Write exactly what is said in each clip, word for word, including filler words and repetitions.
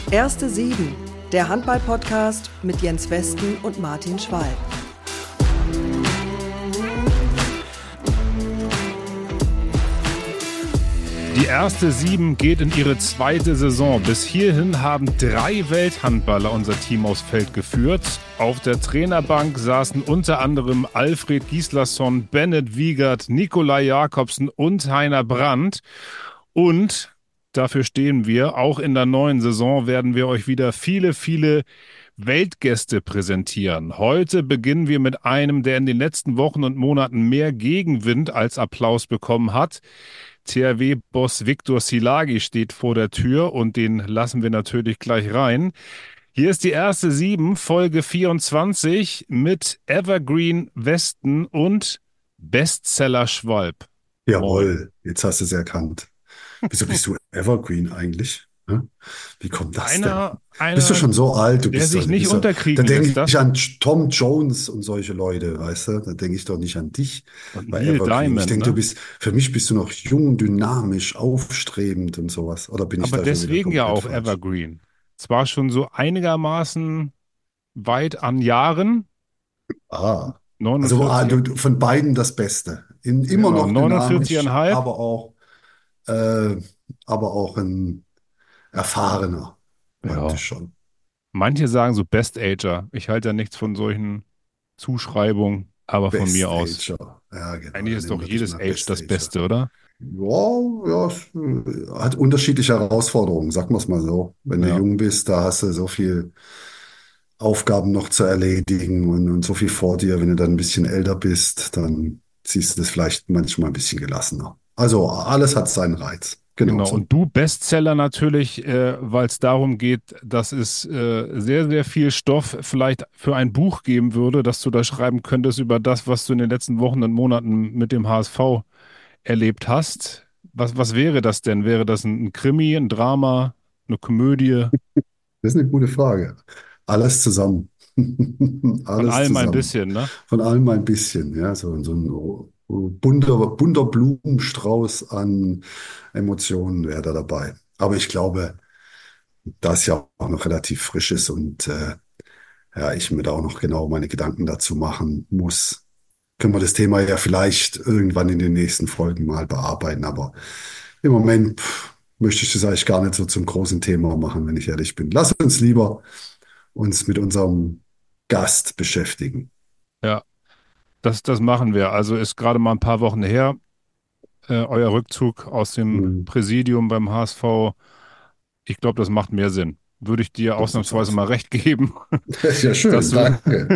Erste Sieben, der Handball-Podcast mit Jens Westen und Martin Schwalb. Die erste Sieben geht in ihre zweite Saison. Bis hierhin haben drei Welthandballer unser Team aufs Feld geführt. Auf der Trainerbank saßen unter anderem Alfred Gislason, Bennett Wiegert, Nikolai Jakobsen und Heiner Brandt. Und dafür stehen wir. Auch in der neuen Saison werden wir euch wieder viele, viele Weltgäste präsentieren. Heute beginnen wir mit einem, der in den letzten Wochen und Monaten mehr Gegenwind als Applaus bekommen hat. T H W-Boss Viktor Szilágyi steht vor der Tür und den lassen wir natürlich gleich rein. Hier ist die erste Sieben, Folge vierundzwanzig mit Evergreen Westen und Bestseller Schwalb. Jawohl, jetzt hast du es erkannt. Wieso bist du Evergreen eigentlich? Hm? Wie kommt das Einer, denn? einer, Bist du schon so alt? Du der bist sich doch, du nicht bist doch, unterkriegen da lässt. denke Das ich an Tom Jones und solche Leute, weißt du? Da denke ich doch nicht an dich und bei Neil Evergreen. Ich Diamond, denke, du ne? bist, für mich bist du noch jung, dynamisch, aufstrebend und sowas. Oder bin ich Aber da schon wieder deswegen ja komplett auch falsch? Evergreen. Zwar schon so einigermaßen weit an Jahren, Ah, also ah, neunundvierzig, du, du- von beiden das Beste. In, immer genau, noch neunundvierzig dynamisch, Komma fünf. aber auch, äh, aber auch ein erfahrener, Ja. praktisch schon. Manche sagen so Best Ager. Ich halte ja nichts von solchen Zuschreibungen, aber von mir Best aus. Ager. Ja, genau. Eigentlich Dann ist doch nennen wir dich jedes mal Age Best das Ager. Beste, oder? Ja, ja, es äh, hat unterschiedliche Herausforderungen, sagen wir es mal so. Wenn du Ja. jung bist, da hast du so viel Aufgaben noch zu erledigen und, und so viel vor dir. Wenn du dann ein bisschen älter bist, dann siehst du das vielleicht manchmal ein bisschen gelassener. Also alles hat seinen Reiz. Genau Genau. so. Und du Bestseller natürlich, äh, weil es darum geht, dass es äh, sehr, sehr viel Stoff vielleicht für ein Buch geben würde, dass du da schreiben könntest über das, was du in den letzten Wochen und Monaten mit dem H S V erlebt hast. Was, was wäre das denn? Wäre das ein, ein Krimi, ein Drama, eine Komödie? Das ist eine gute Frage. Alles zusammen. Von Alles allem ein zusammen. bisschen, ne? Von allem ein bisschen, ja, so, so ein bunter, bunter Blumenstrauß an Emotionen wäre da dabei. Aber ich glaube, da es ja auch noch relativ frisch ist und äh, ja, ich mir da auch noch genau meine Gedanken dazu machen muss, können wir das Thema ja vielleicht irgendwann in den nächsten Folgen mal bearbeiten. Aber im Moment pff, möchte ich das eigentlich gar nicht so zum großen Thema machen, wenn ich ehrlich bin. Lass uns lieber uns mit unserem Gast beschäftigen. Ja, das, das machen wir. Also ist gerade mal ein paar Wochen her, äh, euer Rückzug aus dem Hm, Präsidium beim H S V. Ich glaube, das macht mehr Sinn. Würde ich dir so sieht's ausnahmsweise aus. mal recht geben, Das ist ja dass schön, du, danke.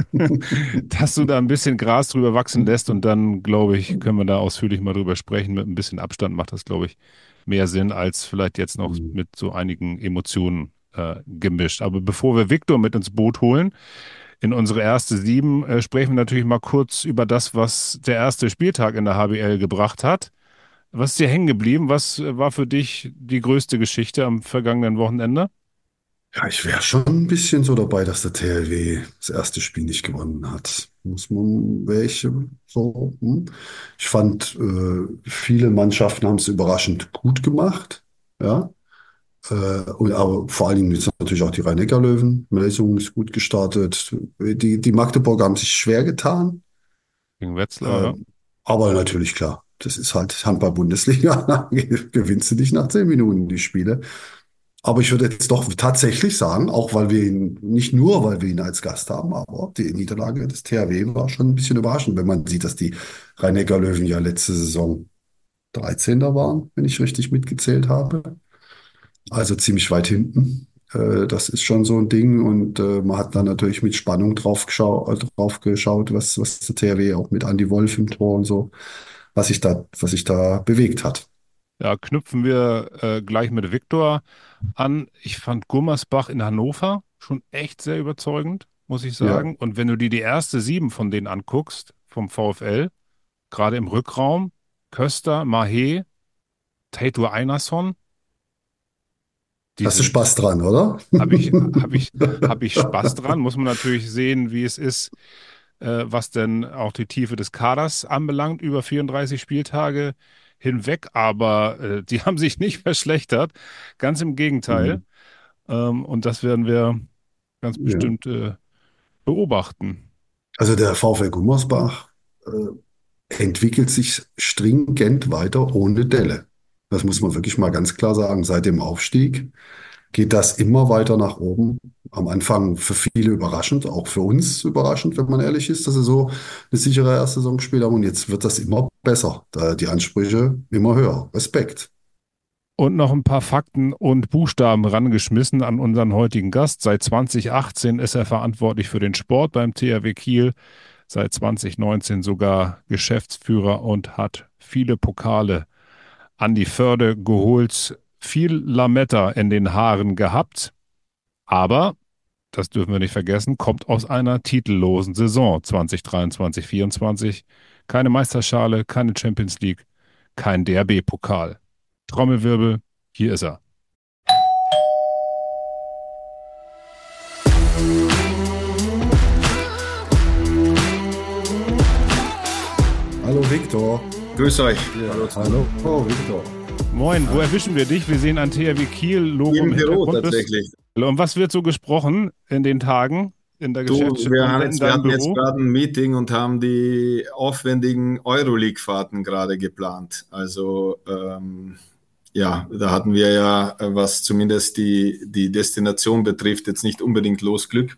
dass du da ein bisschen Gras drüber wachsen lässt und dann, glaube ich, können wir da ausführlich mal drüber sprechen. Mit ein bisschen Abstand macht das, glaube ich, mehr Sinn als vielleicht jetzt noch Hm. mit so einigen Emotionen äh, gemischt. Aber bevor wir Viktor mit ins Boot holen, in unsere erste Sieben, äh, sprechen wir natürlich mal kurz über das, was der erste Spieltag in der H B L gebracht hat. Was ist dir hängen geblieben? Was äh, war für dich die größte Geschichte am vergangenen Wochenende? Ja, ich wäre schon ein bisschen so dabei, dass der T L W das erste Spiel nicht gewonnen hat. Muss man, wäre ich so. Hm. Ich fand, äh, viele Mannschaften haben es überraschend gut gemacht. Ja. Äh, und, aber vor allen Dingen jetzt natürlich auch die Rhein-Neckar-Löwen. Melsungen ist gut gestartet. Die, die Magdeburger haben sich schwer getan. Gegen Wetzlar, Äh, ja. aber natürlich klar, das ist halt Handball-Bundesliga. Gewinnst du nicht nach zehn Minuten die Spiele. Aber ich würde jetzt doch tatsächlich sagen, auch weil wir ihn, nicht nur, weil wir ihn als Gast haben, aber die Niederlage des T H W war schon ein bisschen überraschend, wenn man sieht, dass die Rhein-Neckar-Löwen ja letzte Saison dreizehnter waren, wenn ich richtig mitgezählt habe. Also ziemlich weit hinten. Äh, Das ist schon so ein Ding und äh, man hat dann natürlich mit Spannung drauf geschau äh, drauf geschaut, was, was der T H W auch mit Andy Wolf im Tor und so, was sich da, was sich da bewegt hat. Ja, knüpfen wir äh, gleich mit Viktor an. Ich fand Gummersbach in Hannover schon echt sehr überzeugend, muss ich Ja, sagen. Und wenn du dir die erste Sieben von denen anguckst, vom VfL, gerade im Rückraum, Köster, Mahé, Teitur Einarsson, die hast du sind, Spaß dran, oder? habe ich, habe ich, habe ich Spaß dran. Muss man natürlich sehen, wie es ist, äh, was denn auch die Tiefe des Kaders anbelangt, über vierunddreißig Spieltage hinweg. Aber äh, die haben sich nicht verschlechtert. Ganz im Gegenteil. Mhm. Ähm, und das werden wir ganz Ja. bestimmt äh, beobachten. Also der VfL Gummersbach äh, entwickelt sich stringent weiter ohne Delle. Das muss man wirklich mal ganz klar sagen. Seit dem Aufstieg geht das immer weiter nach oben. Am Anfang für viele überraschend, auch für uns überraschend, wenn man ehrlich ist, dass sie so eine sichere erste Saison gespielt haben. Und jetzt wird das immer besser. Da die Ansprüche immer höher. Respekt. Und noch ein paar Fakten und Buchstaben rangeschmissen an unseren heutigen Gast. Seit zwanzig achtzehn ist er verantwortlich für den Sport beim T H W Kiel, seit zwanzig neunzehn sogar Geschäftsführer und hat viele Pokale an die Förde geholt, viel Lametta in den Haaren gehabt, aber, das dürfen wir nicht vergessen, kommt aus einer titellosen Saison zwanzig dreiundzwanzig vierundzwanzig. Keine Meisterschale, keine Champions League, kein D R B-Pokal. Trommelwirbel, hier ist er. Hallo Viktor. Grüß euch. Ja, hallo, oh, Viktor. Moin, wo erwischen wir dich? Wir sehen ein T H W Kiel-Logo im Im Büro Hintergrund. tatsächlich. Und was wird so gesprochen in den Tagen in der Du, Geschäftsstelle wir, und haben in jetzt, wir deinem hatten jetzt Büro? gerade ein Meeting und haben die aufwendigen Euroleague-Fahrten gerade geplant. Also ähm, ja, da hatten wir ja, äh, was zumindest die, die Destination betrifft, jetzt nicht unbedingt Losglück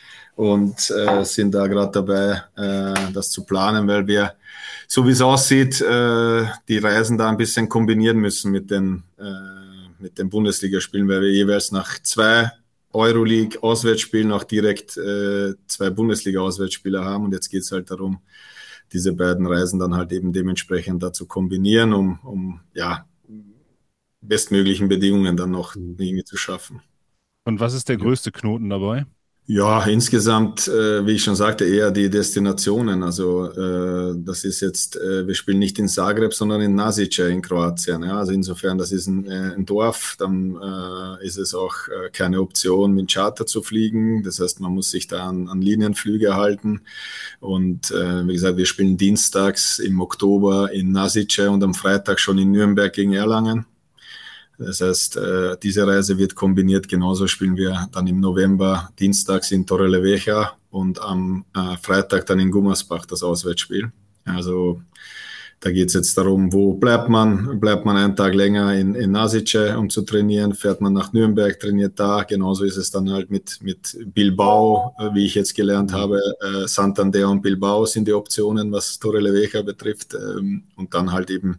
und äh, sind da gerade dabei, äh, das zu planen, weil wir, so wie es aussieht, äh, die Reisen da ein bisschen kombinieren müssen mit den, äh, mit den Bundesligaspielen, weil wir jeweils nach zwei Euroleague-Auswärtsspielen auch direkt äh, zwei Bundesliga-Auswärtsspiele haben. Und jetzt geht es halt darum, diese beiden Reisen dann halt eben dementsprechend dazu kombinieren, um, um ja, bestmöglichen Bedingungen dann noch irgendwie zu schaffen. Und was ist der größte Knoten dabei? Ja, insgesamt, äh, wie ich schon sagte, eher die Destinationen. Also äh, das ist jetzt, äh, wir spielen nicht in Zagreb, sondern in Nasice in Kroatien. Ja? Also insofern, das ist ein, äh, ein Dorf, dann äh, ist es auch äh, keine Option, mit Charter zu fliegen. Das heißt, man muss sich da an, an Linienflüge halten. Und äh, wie gesagt, wir spielen dienstags im Oktober in Nasice und am Freitag schon in Nürnberg gegen Erlangen. Das heißt, äh, diese Reise wird kombiniert. Genauso spielen wir dann im November dienstags in Torrevieja und am äh, Freitag dann in Gummersbach das Auswärtsspiel. Also da geht es jetzt darum, wo bleibt man? Bleibt man einen Tag länger in, in Nasice, um zu trainieren? Fährt man nach Nürnberg, trainiert da? Genauso ist es dann halt mit, mit Bilbao, äh, wie ich jetzt gelernt habe. Äh, Santander und Bilbao sind die Optionen, was Torrevieja betrifft. Ähm, und dann halt eben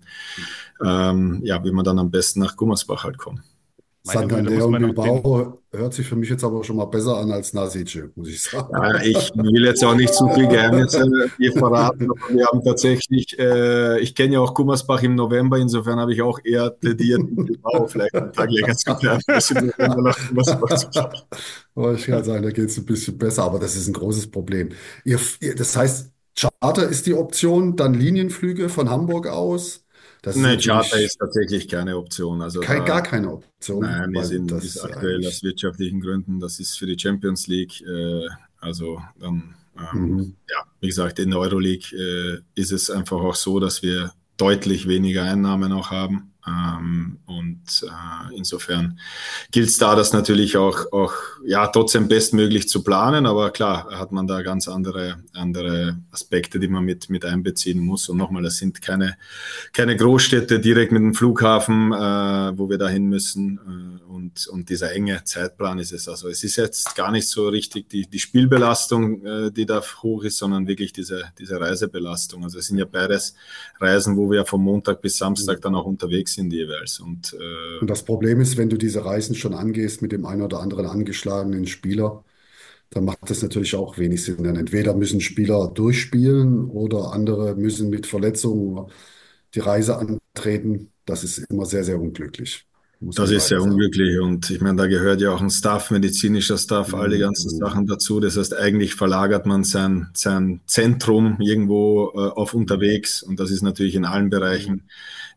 Ähm, ja, wie man dann am besten nach Gummersbach halt kommt. Meine Güte, da muss Santander und man noch den, Bilbao hört sich für mich jetzt aber schon mal besser an als Nasice, muss ich sagen. Ja, ich will jetzt auch nicht zu viel Geheimnisse hier verraten, aber wir haben tatsächlich, äh, ich kenne ja auch Gummersbach im November, insofern habe ich auch eher plädiert, in Bilbao vielleicht einen Tag länger zu bleiben, als im November nach Gummersbach zu fahren. Aber ich kann sagen, da geht es ein bisschen besser, aber das ist ein großes Problem. Ihr, ihr, das heißt, Charter ist die Option, dann Linienflüge von Hamburg aus. Das ist Nein, Charter natürlich ist tatsächlich keine Option. Also kein, da, gar keine Option, nein, ist, weil in, das ist ist ja aktuell aus eigentlich. wirtschaftlichen Gründen, das ist für die Champions League, äh, also dann, ähm, Mhm. ja, wie gesagt, in der Euroleague äh, ist es einfach auch so, dass wir deutlich weniger Einnahmen auch haben. Ähm, und äh, insofern gilt es da, das natürlich auch, auch ja, trotzdem bestmöglich zu planen, aber klar hat man da ganz andere, andere Aspekte, die man mit, mit einbeziehen muss. Und nochmal, das sind keine, keine Großstädte direkt mit dem Flughafen, äh, wo wir da hin müssen. Äh, und, und dieser enge Zeitplan ist es. Also es ist jetzt gar nicht so richtig die, die Spielbelastung, äh, die da hoch ist, sondern wirklich diese, diese Reisebelastung. Also es sind ja beides Reisen, wo wir vom Montag bis Samstag dann auch unterwegs sind jeweils. Und äh, Und das Problem ist, wenn du diese Reisen schon angehst mit dem einen oder anderen angeschlagenen Spieler, dann macht das natürlich auch wenig Sinn. Denn entweder müssen Spieler durchspielen oder andere müssen mit Verletzungen die Reise antreten. Das ist immer sehr, sehr unglücklich, muss Das man ist sehr leider sagen. unglücklich und ich meine, da gehört ja auch ein Staff, medizinischer Staff, all die ganzen Mhm. Sachen dazu. Das heißt, eigentlich verlagert man sein, sein Zentrum irgendwo äh, auf unterwegs und das ist natürlich in allen Bereichen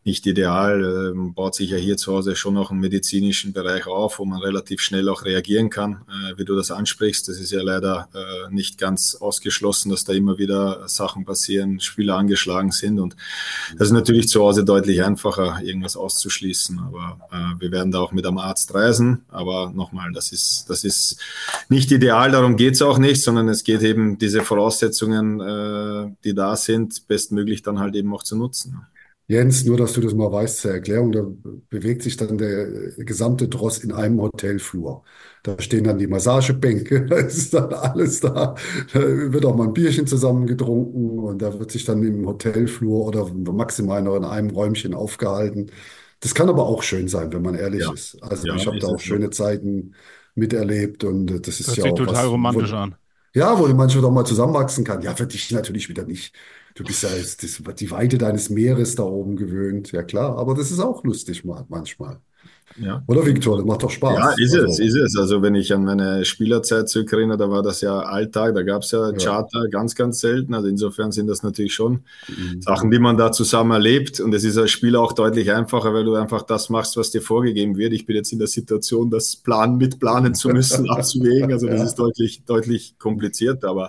nicht ideal. Man baut sich ja hier zu Hause schon noch einen medizinischen Bereich auf, wo man relativ schnell auch reagieren kann, äh, wie du das ansprichst. Das ist ja leider äh, nicht ganz ausgeschlossen, dass da immer wieder Sachen passieren, Spieler angeschlagen sind, und das ist natürlich zu Hause deutlich einfacher, irgendwas auszuschließen. Aber äh, wir werden da auch mit einem Arzt reisen. Aber nochmal, das ist, das ist nicht ideal, darum geht es auch nicht, sondern es geht eben, diese Voraussetzungen, äh, die da sind, bestmöglich dann halt eben auch zu nutzen. Jens, nur dass du das mal weißt zur Erklärung, da bewegt sich dann der gesamte Tross in einem Hotelflur. Da stehen dann die Massagebänke, da ist dann alles da. Da wird auch mal ein Bierchen zusammen getrunken und da wird sich dann im Hotelflur oder maximal noch in einem Räumchen aufgehalten. Das kann aber auch schön sein, wenn man ehrlich Ja, ist. Also ja, ich habe da ist auch es so. schöne Zeiten miterlebt und das ist Hört ja sich auch total was, romantisch wo, an. ja, wo du manchmal doch mal zusammenwachsen kann. Ja, für dich natürlich wieder nicht. Du bist ja jetzt das, die Weite deines Meeres da oben gewöhnt. Ja klar, aber das ist auch lustig mal, manchmal. Ja. Oder Viktor, das macht doch Ja, Spaß. ist es, Also, ist es. Also wenn ich an meine Spielerzeit zurückerinnere, da war das ja Alltag, da gab es ja ja. Charter ganz, ganz selten. Also insofern sind das natürlich schon Sachen, Mhm. die man da zusammen erlebt. Und es ist als Spieler auch deutlich einfacher, weil du einfach das machst, was dir vorgegeben wird. Ich bin jetzt in der Situation, das Planen mitplanen zu müssen, abzuwägen. Also das ist Ja. deutlich, deutlich kompliziert, aber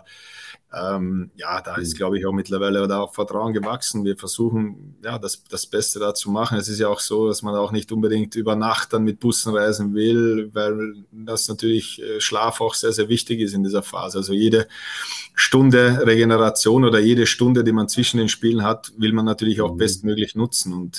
ähm, ja, da ist, Mhm. glaube ich, auch mittlerweile da auch Vertrauen gewachsen. Wir versuchen, ja, das, das Beste da zu machen. Es ist ja auch so, dass man auch nicht unbedingt über Nacht dann mit Bussen reisen will, weil das natürlich äh, Schlaf auch sehr, sehr wichtig ist in dieser Phase. Also jede Stunde Regeneration oder jede Stunde, die man zwischen den Spielen hat, will man natürlich auch Mhm. bestmöglich nutzen. Und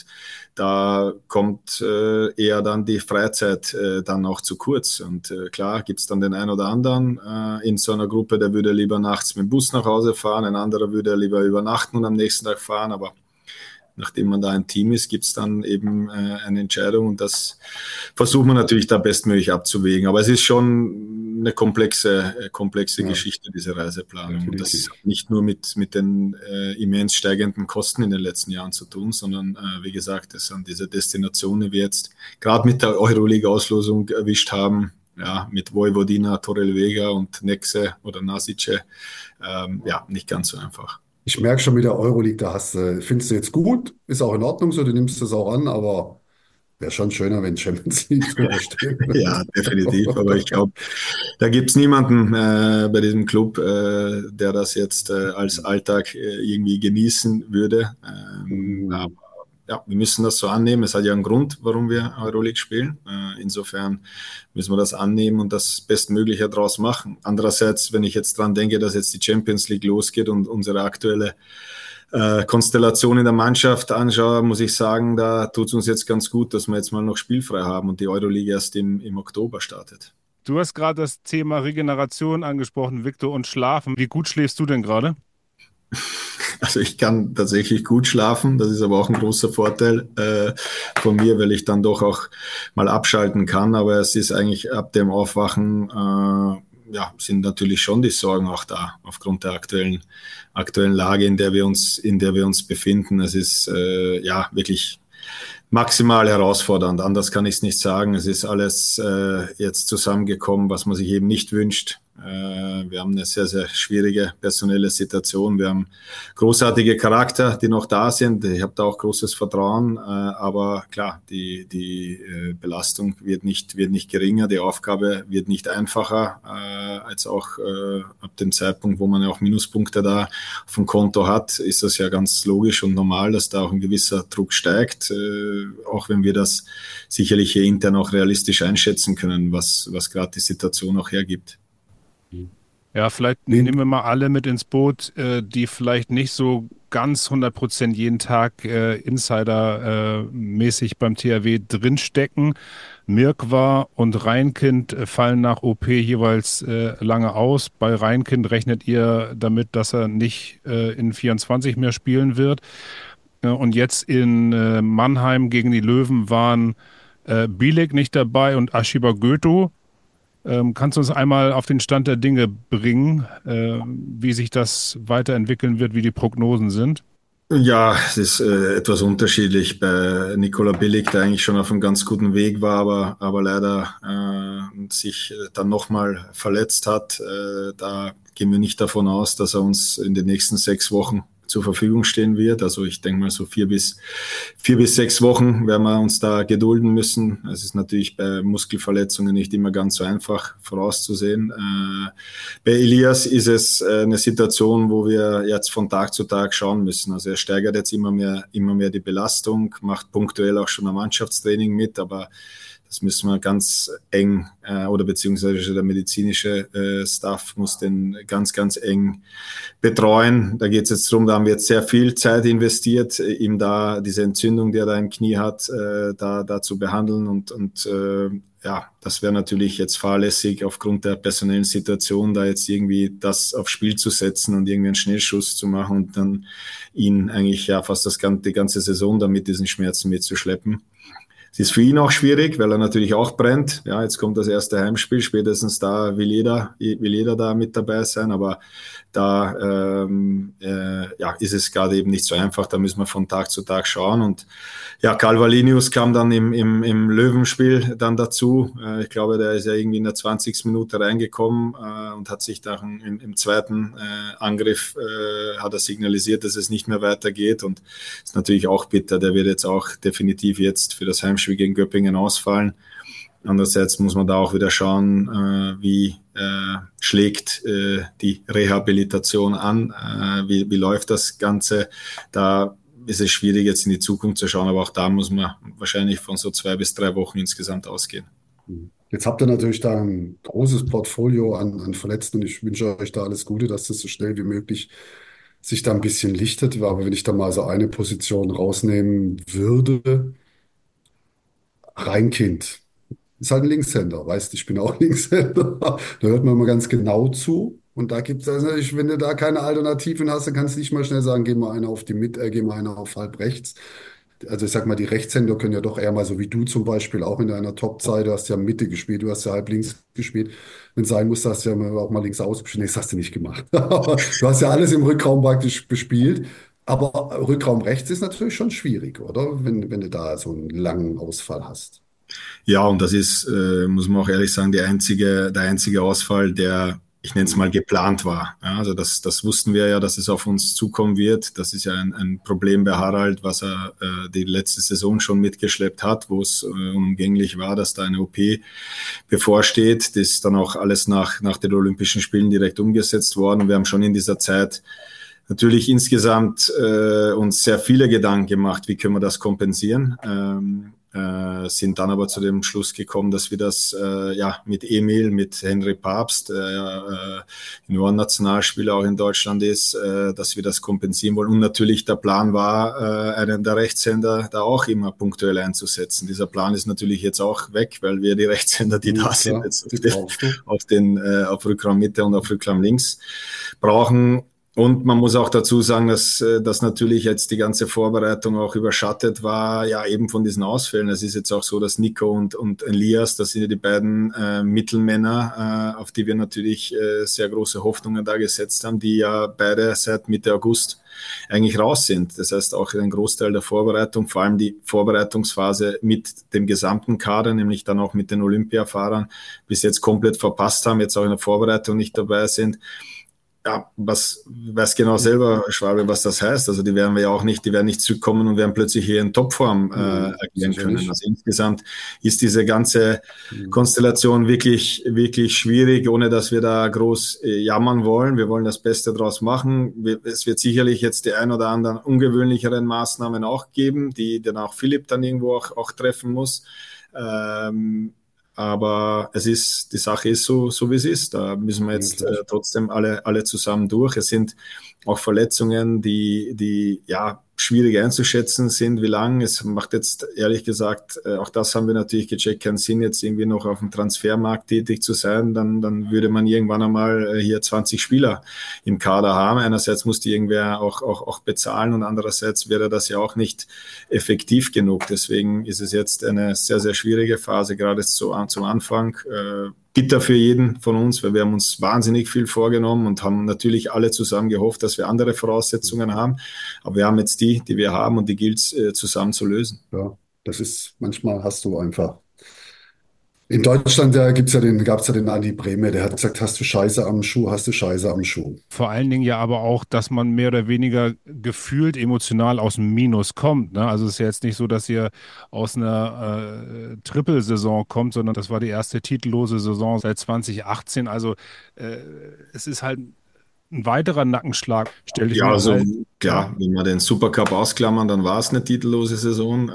da kommt äh, eher dann die Freizeit äh, dann auch zu kurz. Und äh, klar gibt es dann den einen oder anderen äh, in so einer Gruppe, der würde lieber nachts mit dem Bus nach Hause fahren, ein anderer würde lieber übernachten und am nächsten Tag fahren, aber nachdem man da ein Team ist, gibt es dann eben äh, eine Entscheidung, und das versucht man natürlich da bestmöglich abzuwägen. Aber es ist schon eine komplexe, äh, komplexe Ja, Geschichte, diese Reiseplanung. Und das definitiv. hat nicht nur mit, mit den äh, immens steigenden Kosten in den letzten Jahren zu tun, sondern äh, wie gesagt, es sind diese Destinationen, die wir jetzt gerade mit der Euroleague-Auslosung erwischt haben, ja, mit Vojvodina, Torrelavega und Nexe oder Nasice, ähm, ja, nicht ganz so einfach. Ich merke schon mit der Euroleague, da hast du, findest du jetzt gut, ist auch in Ordnung so, du nimmst das auch an, aber wäre schon schöner, wenn Champions League drüber stehen Ja, würde. definitiv. Aber ich glaube, da gibt's niemanden äh, bei diesem Club, äh, der das jetzt äh, als Alltag äh, irgendwie genießen würde. Ähm, aber Mhm. ja, wir müssen das so annehmen. Es hat ja einen Grund, warum wir Euroleague spielen. Äh, insofern müssen wir das annehmen und das Bestmögliche daraus machen. Andererseits, wenn ich jetzt dran denke, dass jetzt die Champions League losgeht und unsere aktuelle äh, Konstellation in der Mannschaft anschaue, muss ich sagen, da tut es uns jetzt ganz gut, dass wir jetzt mal noch spielfrei haben und die Euroleague erst im, im Oktober startet. Du hast gerade das Thema Regeneration angesprochen, Victor, und Schlafen. Wie gut schläfst du denn gerade? Also ich kann tatsächlich gut schlafen, das ist aber auch ein großer Vorteil äh, von mir, weil ich dann doch auch mal abschalten kann, aber es ist eigentlich ab dem Aufwachen, äh, ja, sind natürlich schon die Sorgen auch da, aufgrund der aktuellen, aktuellen Lage, in der wir uns, in der wir uns befinden. Es ist äh, ja wirklich maximal herausfordernd. Anders kann ich es nicht sagen. Es ist alles äh, jetzt zusammengekommen, was man sich eben nicht wünscht. Äh, wir haben eine sehr, sehr schwierige personelle Situation. Wir haben großartige Charakter, die noch da sind. Ich habe da auch großes Vertrauen. Äh, aber klar, die, die äh, Belastung wird nicht, wird nicht geringer. Die Aufgabe wird nicht einfacher, äh, als auch äh, ab dem Zeitpunkt, wo man ja auch Minuspunkte da auf dem Konto hat, ist das ja ganz logisch und normal, dass da auch ein gewisser Druck steigt. Äh, auch wenn wir das sicherlich hier intern auch realistisch einschätzen können, was, was gerade die Situation auch hergibt. Ja, vielleicht Nee, nehmen wir mal alle mit ins Boot, äh, die vielleicht nicht so ganz hundert Prozent jeden Tag äh, Insider-mäßig beim T H W drinstecken. Mirkwa und Reinkind äh, fallen nach O P jeweils äh, lange aus. Bei Reinkind rechnet ihr damit, dass er nicht äh, in vierundzwanzig mehr spielen wird. Äh, und jetzt in äh, Mannheim gegen die Löwen waren äh, Bielik nicht dabei und Ashiba Goethe. Ähm, kannst du uns einmal auf den Stand der Dinge bringen, äh, wie sich das weiterentwickeln wird, wie die Prognosen sind? Ja, es ist äh, etwas unterschiedlich bei Nikola Billig, der eigentlich schon auf einem ganz guten Weg war, aber, aber leider äh, sich dann nochmal verletzt hat. Äh, da gehen wir nicht davon aus, dass er uns in den nächsten sechs Wochen zur Verfügung stehen wird. Also ich denke mal so vier bis, vier bis sechs Wochen werden wir uns da gedulden müssen. Es ist natürlich bei Muskelverletzungen nicht immer ganz so einfach vorauszusehen. Äh, bei Elias ist es äh, eine Situation, wo wir jetzt von Tag zu Tag schauen müssen. Also er steigert jetzt immer mehr, immer mehr die Belastung, macht punktuell auch schon ein Mannschaftstraining mit, aber das müssen wir ganz eng äh, oder beziehungsweise der medizinische äh, Staff muss den ganz, ganz eng betreuen. Da geht es jetzt darum, da haben wir jetzt sehr viel Zeit investiert, äh, ihm da diese Entzündung, die er da im Knie hat, äh, da, da zu behandeln. Und, und äh, ja, das wäre natürlich jetzt fahrlässig aufgrund der personellen Situation, da jetzt irgendwie das aufs Spiel zu setzen und irgendwie einen Schnellschuss zu machen und dann ihn eigentlich ja fast das, die ganze Saison da mit diesen Schmerzen mitzuschleppen. Es ist für ihn auch schwierig, weil er natürlich auch brennt. Ja, jetzt kommt das erste Heimspiel, spätestens da will jeder, will jeder da mit dabei sein, aber da ähm, äh, ja, ist es gerade eben nicht so einfach, da müssen wir von Tag zu Tag schauen. Und ja, Calvalinius kam dann im, im, im Löwenspiel dann dazu. Äh, ich glaube, der ist ja irgendwie in der zwanzigsten Minute reingekommen äh, und hat sich dann im, im zweiten äh, Angriff äh, hat er signalisiert, dass es nicht mehr weitergeht, und ist natürlich auch bitter. Der wird jetzt auch definitiv jetzt für das Heimspiel gegen Göppingen ausfallen. Andererseits muss man da auch wieder schauen, äh, wie äh, schlägt äh, die Rehabilitation an, äh, wie, wie läuft das Ganze. Da ist es schwierig, jetzt in die Zukunft zu schauen, aber auch da muss man wahrscheinlich von so zwei bis drei Wochen insgesamt ausgehen. Jetzt habt ihr natürlich da ein großes Portfolio an, an Verletzten, und ich wünsche euch da alles Gute, dass das so schnell wie möglich sich da ein bisschen lichtet. Aber wenn ich da mal so eine Position rausnehmen würde, Reinkind ist halt ein Linkshänder, weißt, ich bin auch Linkshänder. Da hört man immer ganz genau zu. Und da gibt es also, wenn du da keine Alternativen hast, dann kannst du nicht mal schnell sagen, geh mal einer auf die Mitte, äh, geh mal einer auf halb rechts. Also ich sag mal, die Rechtshänder können ja doch eher mal so wie du zum Beispiel auch in deiner Top-Zeit, du hast ja Mitte gespielt, du hast ja halb links gespielt. Wenn es sein muss, hast du ja auch mal links ausgespielt. Nee, das hast du nicht gemacht. Aber du hast ja alles im Rückraum praktisch bespielt. Aber Rückraum rechts ist natürlich schon schwierig, oder? Wenn, wenn du da so einen langen Ausfall hast. Ja, und das ist, äh, muss man auch ehrlich sagen, die einzige, der einzige Ausfall, der, ich nenne es mal, geplant war. Ja, also das, das wussten wir ja, dass es auf uns zukommen wird. Das ist ja ein, ein Problem bei Harald, was er äh, die letzte Saison schon mitgeschleppt hat, wo es äh, unumgänglich war, dass da eine O P bevorsteht. Das ist dann auch alles nach, nach den Olympischen Spielen direkt umgesetzt worden. Und wir haben schon in dieser Zeit natürlich insgesamt äh, uns sehr viele Gedanken gemacht, wie können wir das kompensieren. Ähm, äh, sind dann aber zu dem Schluss gekommen, dass wir das äh, ja mit Emil, mit Henry Papst, der äh, Junioren-Nationalspieler auch in Deutschland ist, äh, dass wir das kompensieren wollen. Und natürlich der Plan war, äh, einen der Rechtshänder da auch immer punktuell einzusetzen. Dieser Plan ist natürlich jetzt auch weg, weil wir die Rechtshänder, die ja, da sind, jetzt auf den, auf, den, äh, auf Rückraum Mitte und auf Rückraum links brauchen. Und man muss auch dazu sagen, dass, dass natürlich jetzt die ganze Vorbereitung auch überschattet war, ja eben von diesen Ausfällen. Es ist jetzt auch so, dass Nico und, und Elias, das sind ja die beiden äh, Mittelmänner, äh, auf die wir natürlich äh, sehr große Hoffnungen da gesetzt haben, die ja beide seit Mitte August eigentlich raus sind. Das heißt, auch ein Großteil der Vorbereitung, vor allem die Vorbereitungsphase mit dem gesamten Kader, nämlich dann auch mit den Olympiafahrern, bis jetzt komplett verpasst haben, jetzt auch in der Vorbereitung nicht dabei sind. Ja, was weiß genau selber, Schwabe, was das heißt. Also die werden wir ja auch nicht, die werden nicht zurückkommen und werden plötzlich hier in Topform äh, agieren können. Also insgesamt ist diese ganze Konstellation wirklich, wirklich schwierig, ohne dass wir da groß äh, jammern wollen. Wir wollen das Beste draus machen. Wir, es wird sicherlich jetzt die ein oder anderen ungewöhnlicheren Maßnahmen auch geben, die dann auch Philipp dann irgendwo auch, auch treffen muss. Ähm, Aber es ist, die Sache ist so, so wie es ist. Da müssen wir jetzt äh, trotzdem alle, alle zusammen durch. Es sind auch Verletzungen, die, die, ja, schwierig einzuschätzen sind, wie lang. Es macht jetzt, ehrlich gesagt, äh, auch das haben wir natürlich gecheckt, keinen Sinn, jetzt irgendwie noch auf dem Transfermarkt tätig zu sein. Dann, dann würde man irgendwann einmal äh, hier zwanzig Spieler im Kader haben. Einerseits muss die irgendwer auch, auch, auch bezahlen und andererseits wäre das ja auch nicht effektiv genug. Deswegen ist es jetzt eine sehr, sehr schwierige Phase, gerade zu, zum Anfang. Äh, bitter für jeden von uns, weil wir haben uns wahnsinnig viel vorgenommen und haben natürlich alle zusammen gehofft, dass wir andere Voraussetzungen haben. Aber wir haben jetzt die, die wir haben, und die gilt es äh, zusammen zu lösen. Ja, das ist, manchmal hast du einfach In Deutschland da gibt's ja den, gab's ja den Andi Brehme, der hat gesagt, hast du Scheiße am Schuh, hast du Scheiße am Schuh. Vor allen Dingen ja aber auch, dass man mehr oder weniger gefühlt emotional aus dem Minus kommt. Ne? Also es ist ja jetzt nicht so, dass ihr aus einer äh, Trippelsaison kommt, sondern das war die erste titellose Saison seit zwanzig achtzehn. Also äh, es ist halt ein weiterer Nackenschlag, stelle ich Ja, mir also halt. Ja, klar, wenn wir den Supercup ausklammern, dann war es eine titellose Saison,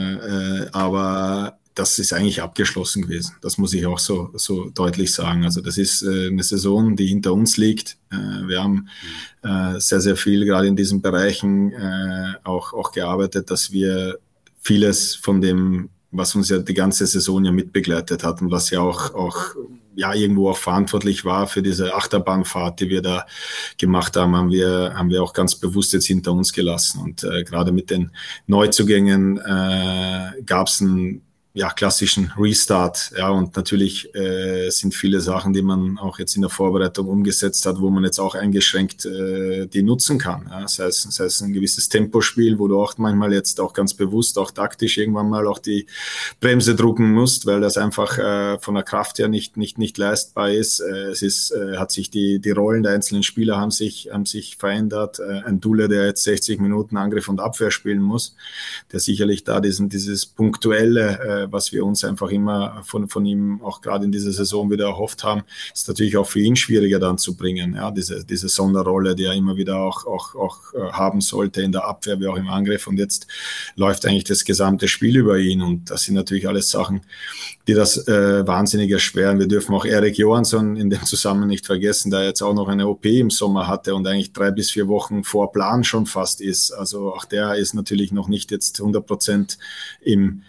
äh, äh, aber das ist eigentlich abgeschlossen gewesen. Das muss ich auch so, so deutlich sagen. Also das ist äh, eine Saison, die hinter uns liegt. Äh, wir haben äh, sehr, sehr viel gerade in diesen Bereichen äh, auch, auch gearbeitet, dass wir vieles von dem, was uns ja die ganze Saison ja mitbegleitet hat und was ja auch, auch ja irgendwo auch verantwortlich war für diese Achterbahnfahrt, die wir da gemacht haben, haben wir, haben wir auch ganz bewusst jetzt hinter uns gelassen. Und äh, gerade mit den Neuzugängen äh, gab es ein ja, klassischen Restart. Ja, und natürlich äh, sind viele Sachen, die man auch jetzt in der Vorbereitung umgesetzt hat, wo man jetzt auch eingeschränkt äh, die nutzen kann. Ja, sei es, sei es ein gewisses Tempospiel, wo du auch manchmal jetzt auch ganz bewusst, auch taktisch irgendwann mal auch die Bremse drucken musst, weil das einfach äh, von der Kraft her nicht, nicht, nicht leistbar ist. Äh, es ist, äh, hat sich die, die Rollen der einzelnen Spieler haben sich, haben sich verändert. Äh, ein Dule, der jetzt sechzig Minuten Angriff und Abwehr spielen muss, der sicherlich da diesen, dieses punktuelle, äh, was wir uns einfach immer von, von ihm auch gerade in dieser Saison wieder erhofft haben, ist natürlich auch für ihn schwieriger dann zu bringen. Ja, diese, diese Sonderrolle, die er immer wieder auch, auch, auch haben sollte in der Abwehr wie auch im Angriff. Und jetzt läuft eigentlich das gesamte Spiel über ihn. Und das sind natürlich alles Sachen, die das äh, wahnsinnig erschweren. Wir dürfen auch Erik Johansson in dem Zusammenhang nicht vergessen, der jetzt auch noch eine O P im Sommer hatte und eigentlich drei bis vier Wochen vor Plan schon fast ist. Also auch der ist natürlich noch nicht jetzt hundert Prozent im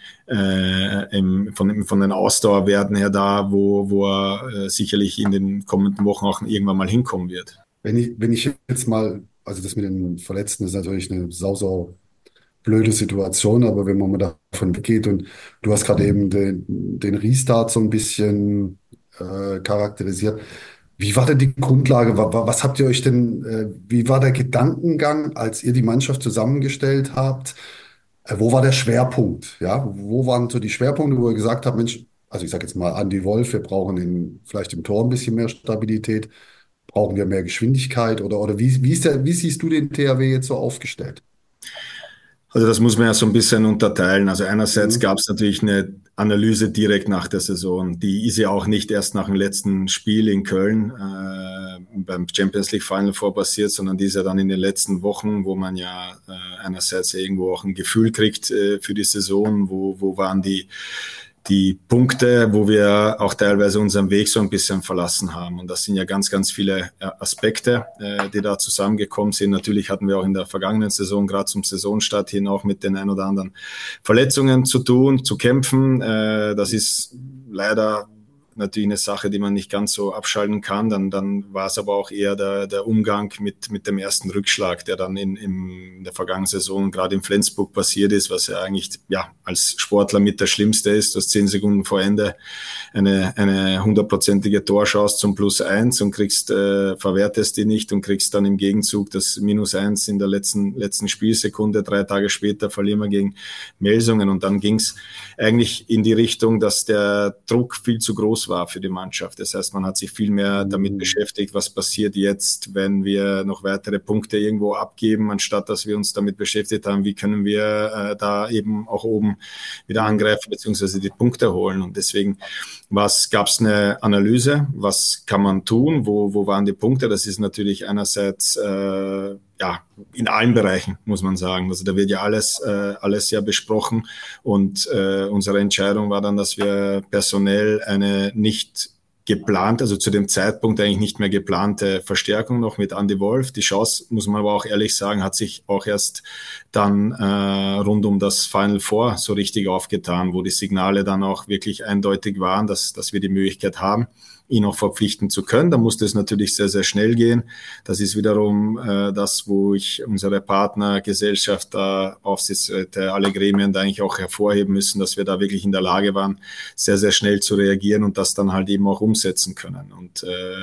Äh, im, von, von den Ausdauerwerten her da, wo, wo er äh, sicherlich in den kommenden Wochen auch irgendwann mal hinkommen wird. Wenn ich, wenn ich jetzt mal, also das mit den Verletzten ist natürlich eine sausau blöde Situation, aber wenn man mal davon weggeht und du hast gerade eben den, den Restart so ein bisschen äh, charakterisiert. Wie war denn die Grundlage? Wa- wa- Was habt ihr euch denn, äh, wie war der Gedankengang, als ihr die Mannschaft zusammengestellt habt? Äh, Wo war der Schwerpunkt? Ja, wo waren so die Schwerpunkte, wo ihr gesagt habt, Mensch, also ich sage jetzt mal Andi Wolf, wir brauchen in, vielleicht im Tor ein bisschen mehr Stabilität, brauchen wir mehr Geschwindigkeit oder, oder wie, wie ist der, wie siehst du den T H W jetzt so aufgestellt? Also das muss man ja so ein bisschen unterteilen. Also einerseits Mhm. gab es natürlich eine Analyse direkt nach der Saison. Die ist ja auch nicht erst nach dem letzten Spiel in Köln äh, beim Champions League Final Four passiert, sondern die ist ja dann in den letzten Wochen, wo man ja äh, einerseits irgendwo auch ein Gefühl kriegt äh, für die Saison, wo, wo waren die die Punkte, wo wir auch teilweise unseren Weg so ein bisschen verlassen haben. Und das sind ja ganz, ganz viele Aspekte, äh, die da zusammengekommen sind. Natürlich hatten wir auch in der vergangenen Saison, gerade zum Saisonstart hin, auch mit den ein oder anderen Verletzungen zu tun, zu kämpfen. Äh, das ist leider natürlich eine Sache, die man nicht ganz so abschalten kann. Dann, dann war es aber auch eher der, der Umgang mit, mit dem ersten Rückschlag, der dann in, in der vergangenen Saison gerade in Flensburg passiert ist, was ja eigentlich ja als Sportler mit der Schlimmste ist. Du hast zehn Sekunden vor Ende eine, eine hundertprozentige Torchance zum Plus eins und kriegst, äh, verwertest die nicht und kriegst dann im Gegenzug das Minus eins in der letzten, letzten Spielsekunde. Drei Tage später verlieren wir gegen Melsungen und dann ging es eigentlich in die Richtung, dass der Druck viel zu groß war für die Mannschaft. Das heißt, man hat sich viel mehr damit beschäftigt, was passiert jetzt, wenn wir noch weitere Punkte irgendwo abgeben, anstatt dass wir uns damit beschäftigt haben, wie können wir äh, da eben auch oben wieder angreifen beziehungsweise die Punkte holen. Und deswegen gab es eine Analyse, was kann man tun, wo, wo waren die Punkte. Das ist natürlich einerseits äh, ja in allen Bereichen, muss man sagen. Also da wird ja alles, äh, alles ja besprochen und äh, unsere Entscheidung war dann, dass wir personell eine nicht geplant, also zu dem Zeitpunkt eigentlich nicht mehr geplante Verstärkung noch mit Andy Wolf. Die Chance, muss man aber auch ehrlich sagen, hat sich auch erst dann äh, rund um das Final Four so richtig aufgetan, wo die Signale dann auch wirklich eindeutig waren, dass, dass wir die Möglichkeit haben, ihn auch verpflichten zu können. Da musste es natürlich sehr, sehr schnell gehen. Das ist wiederum äh, das, wo ich unsere Partner, Gesellschaft, da Aufsichtsräte, alle Gremien da eigentlich auch hervorheben müssen, dass wir da wirklich in der Lage waren, sehr, sehr schnell zu reagieren und das dann halt eben auch umsetzen können. Und äh,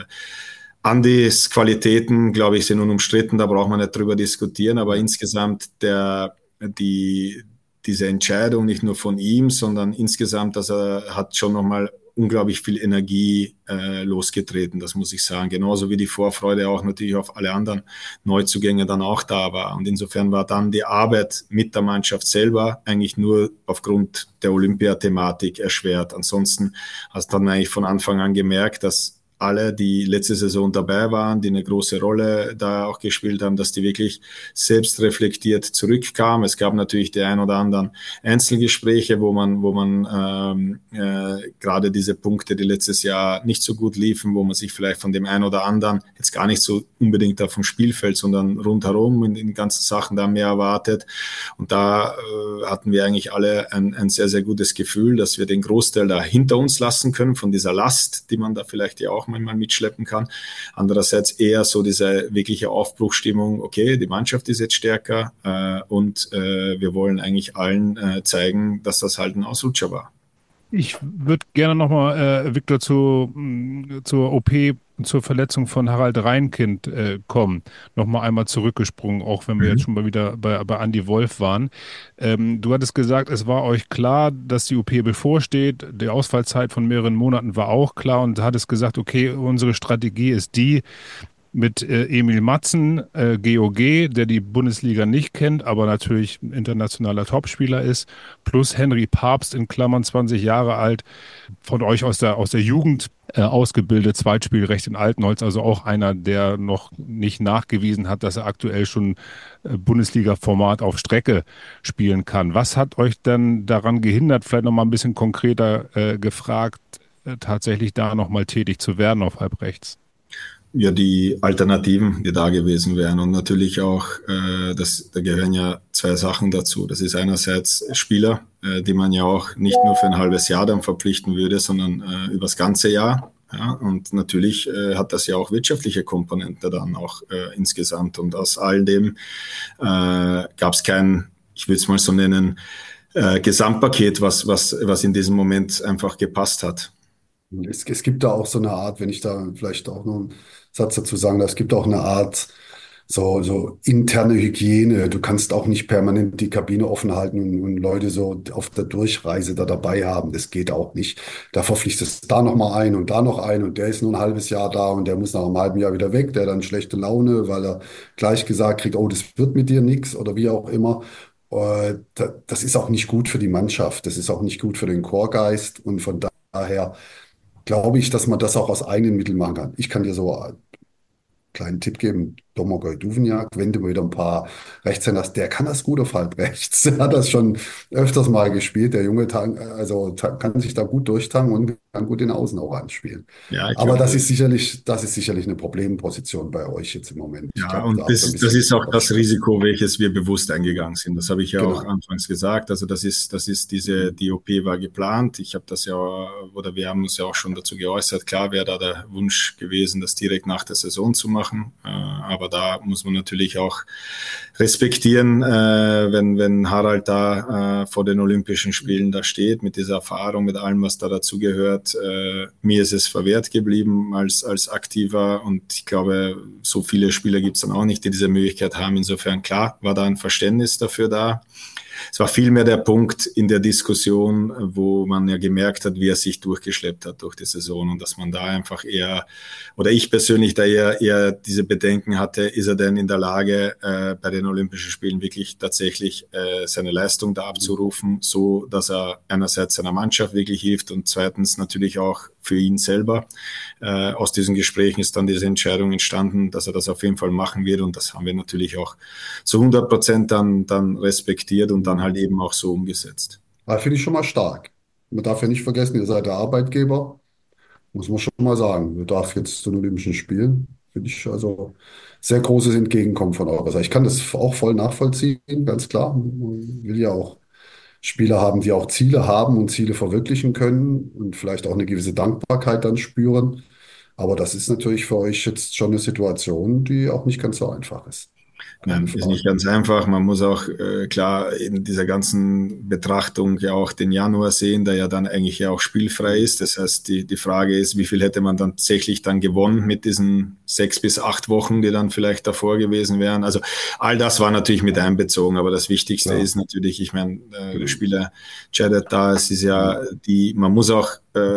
Andys Qualitäten, glaube ich, sind unumstritten, da braucht man nicht drüber diskutieren, aber insgesamt der, die, diese Entscheidung nicht nur von ihm, sondern insgesamt, dass er hat schon nochmal unglaublich viel Energie äh, losgetreten, das muss ich sagen. Genauso wie die Vorfreude auch natürlich auf alle anderen Neuzugänge dann auch da war. Und insofern war dann die Arbeit mit der Mannschaft selber eigentlich nur aufgrund der Olympiathematik erschwert. Ansonsten hast du dann eigentlich von Anfang an gemerkt, dass alle, die letzte Saison dabei waren, die eine große Rolle da auch gespielt haben, dass die wirklich selbst reflektiert zurückkamen. Es gab natürlich die ein oder anderen Einzelgespräche, wo man, wo man ähm, äh, gerade diese Punkte, die letztes Jahr nicht so gut liefen, wo man sich vielleicht von dem einen oder anderen jetzt gar nicht so unbedingt auf dem Spielfeld, sondern rundherum in den ganzen Sachen da mehr erwartet. Und da äh, hatten wir eigentlich alle ein, ein sehr, sehr gutes Gefühl, dass wir den Großteil da hinter uns lassen können von dieser Last, die man da vielleicht ja auch manchmal mitschleppen kann. Andererseits eher so diese wirkliche Aufbruchstimmung, okay, die Mannschaft ist jetzt stärker äh, und äh, wir wollen eigentlich allen äh, zeigen, dass das halt ein Ausrutscher war. Ich würde gerne nochmal, äh, Viktor, zu, mh, zur O P, zur Verletzung von Harald Reinkind äh, kommen. Nochmal einmal zurückgesprungen, auch wenn wir jetzt Mhm. schon mal wieder bei, bei Andi Wolf waren. Ähm, du hattest gesagt, es war euch klar, dass die O P bevorsteht. Die Ausfallzeit von mehreren Monaten war auch klar und hattest gesagt, okay, unsere Strategie ist die, mit äh, Emil Matzen, äh, G O G, der die Bundesliga nicht kennt, aber natürlich ein internationaler Topspieler ist, plus Henry Papst in Klammern zwanzig Jahre alt, von euch aus der, aus der Jugend äh, ausgebildet, Zweitspielrecht in Altenholz, also auch einer, der noch nicht nachgewiesen hat, dass er aktuell schon äh, Bundesliga-Format auf Strecke spielen kann. Was hat euch denn daran gehindert, vielleicht nochmal ein bisschen konkreter äh, gefragt, äh, tatsächlich da nochmal tätig zu werden auf Halbrechts? Ja, die Alternativen, die da gewesen wären. Und natürlich auch, äh, das, da gehören ja zwei Sachen dazu. Das ist einerseits Spieler, äh, die man ja auch nicht nur für ein halbes Jahr dann verpflichten würde, sondern äh, übers ganze Jahr. Ja, und natürlich äh, hat das ja auch wirtschaftliche Komponente dann auch äh, insgesamt. Und aus all dem äh, gab es kein, ich würde es mal so nennen, äh, Gesamtpaket, was, was, was in diesem Moment einfach gepasst hat. Es, es gibt da auch so eine Art, wenn ich da vielleicht auch noch einen Satz dazu sagen darf, es gibt auch eine Art so, so interne Hygiene. Du kannst auch nicht permanent die Kabine offen halten und, und Leute so auf der Durchreise da dabei haben. Das geht auch nicht. Da verpflichtest du da noch mal ein und da noch ein und der ist nur ein halbes Jahr da und der muss nach einem halben Jahr wieder weg. Der hat dann schlechte Laune, weil er gleich gesagt kriegt, oh, das wird mit dir nichts oder wie auch immer. Äh, da- Das ist auch nicht gut für die Mannschaft. Das ist auch nicht gut für den Chorgeist und von daher glaube ich, dass man das auch aus eigenen Mitteln machen kann. Ich kann dir so einen kleinen Tipp geben. Domagoj Duvnjak, wenn du wieder ein paar Rechtshänder hast, der kann das gut auf halbrechts. Der hat das schon öfters mal gespielt. Der Junge tan- also ta- kann sich da gut durchtanken und kann gut den Außen auch anspielen. Ja, ich Aber das glaube, ist sicherlich, das ist sicherlich eine Problemposition bei euch jetzt im Moment. Ich ja, glaube, da und habt ihr ein das, das bisschen ist auch das Kopfschmerzen. Risiko, welches wir bewusst eingegangen sind. Das habe ich ja auch Genau. anfangs gesagt. Also das ist, das ist diese, die O P war geplant. Ich habe das ja, oder wir haben uns ja auch schon dazu geäußert. Klar wäre da der Wunsch gewesen, das direkt nach der Saison zu machen. Äh, aber da muss man natürlich auch respektieren, äh, wenn, wenn Harald da äh, vor den Olympischen Spielen da steht, mit dieser Erfahrung, mit allem, was da dazu gehört. Äh, mir ist es verwehrt geblieben als, als Aktiver und ich glaube, so viele Spieler gibt es dann auch nicht, die diese Möglichkeit haben. Insofern, klar, war da ein Verständnis dafür da. Es war vielmehr der Punkt in der Diskussion, wo man ja gemerkt hat, wie er sich durchgeschleppt hat durch die Saison und dass man da einfach eher, oder ich persönlich da eher, eher diese Bedenken hatte, ist er denn in der Lage, äh, bei den Olympischen Spielen wirklich tatsächlich äh, seine Leistung da abzurufen, so dass er einerseits seiner Mannschaft wirklich hilft und zweitens natürlich auch für ihn selber. Äh, aus diesen Gesprächen ist dann diese Entscheidung entstanden, dass er das auf jeden Fall machen wird und das haben wir natürlich auch zu hundert Prozent dann, dann respektiert und dann halt eben auch so umgesetzt. Aber finde ich schon mal stark. Man darf ja nicht vergessen, ihr seid der Arbeitgeber. Muss man schon mal sagen. Du darfst jetzt zu den Olympischen Spielen. Finde ich also sehr großes Entgegenkommen von eurer Seite. Ich kann das auch voll nachvollziehen, ganz klar. Man will ja auch Spieler haben, die auch Ziele haben und Ziele verwirklichen können und vielleicht auch eine gewisse Dankbarkeit dann spüren. Aber das ist natürlich für euch jetzt schon eine Situation, die auch nicht ganz so einfach ist. Nein, ist nicht ganz einfach. Man muss auch äh, klar in dieser ganzen Betrachtung ja auch den Januar sehen, der ja dann eigentlich ja auch spielfrei ist. Das heißt, die, die Frage ist, wie viel hätte man dann tatsächlich dann gewonnen mit diesen sechs bis acht Wochen, die dann vielleicht davor gewesen wären. Also all das war natürlich mit einbezogen, aber das Wichtigste Ja. ist natürlich, ich meine, äh, der Spieler Jared da, es ist ja die, man muss auch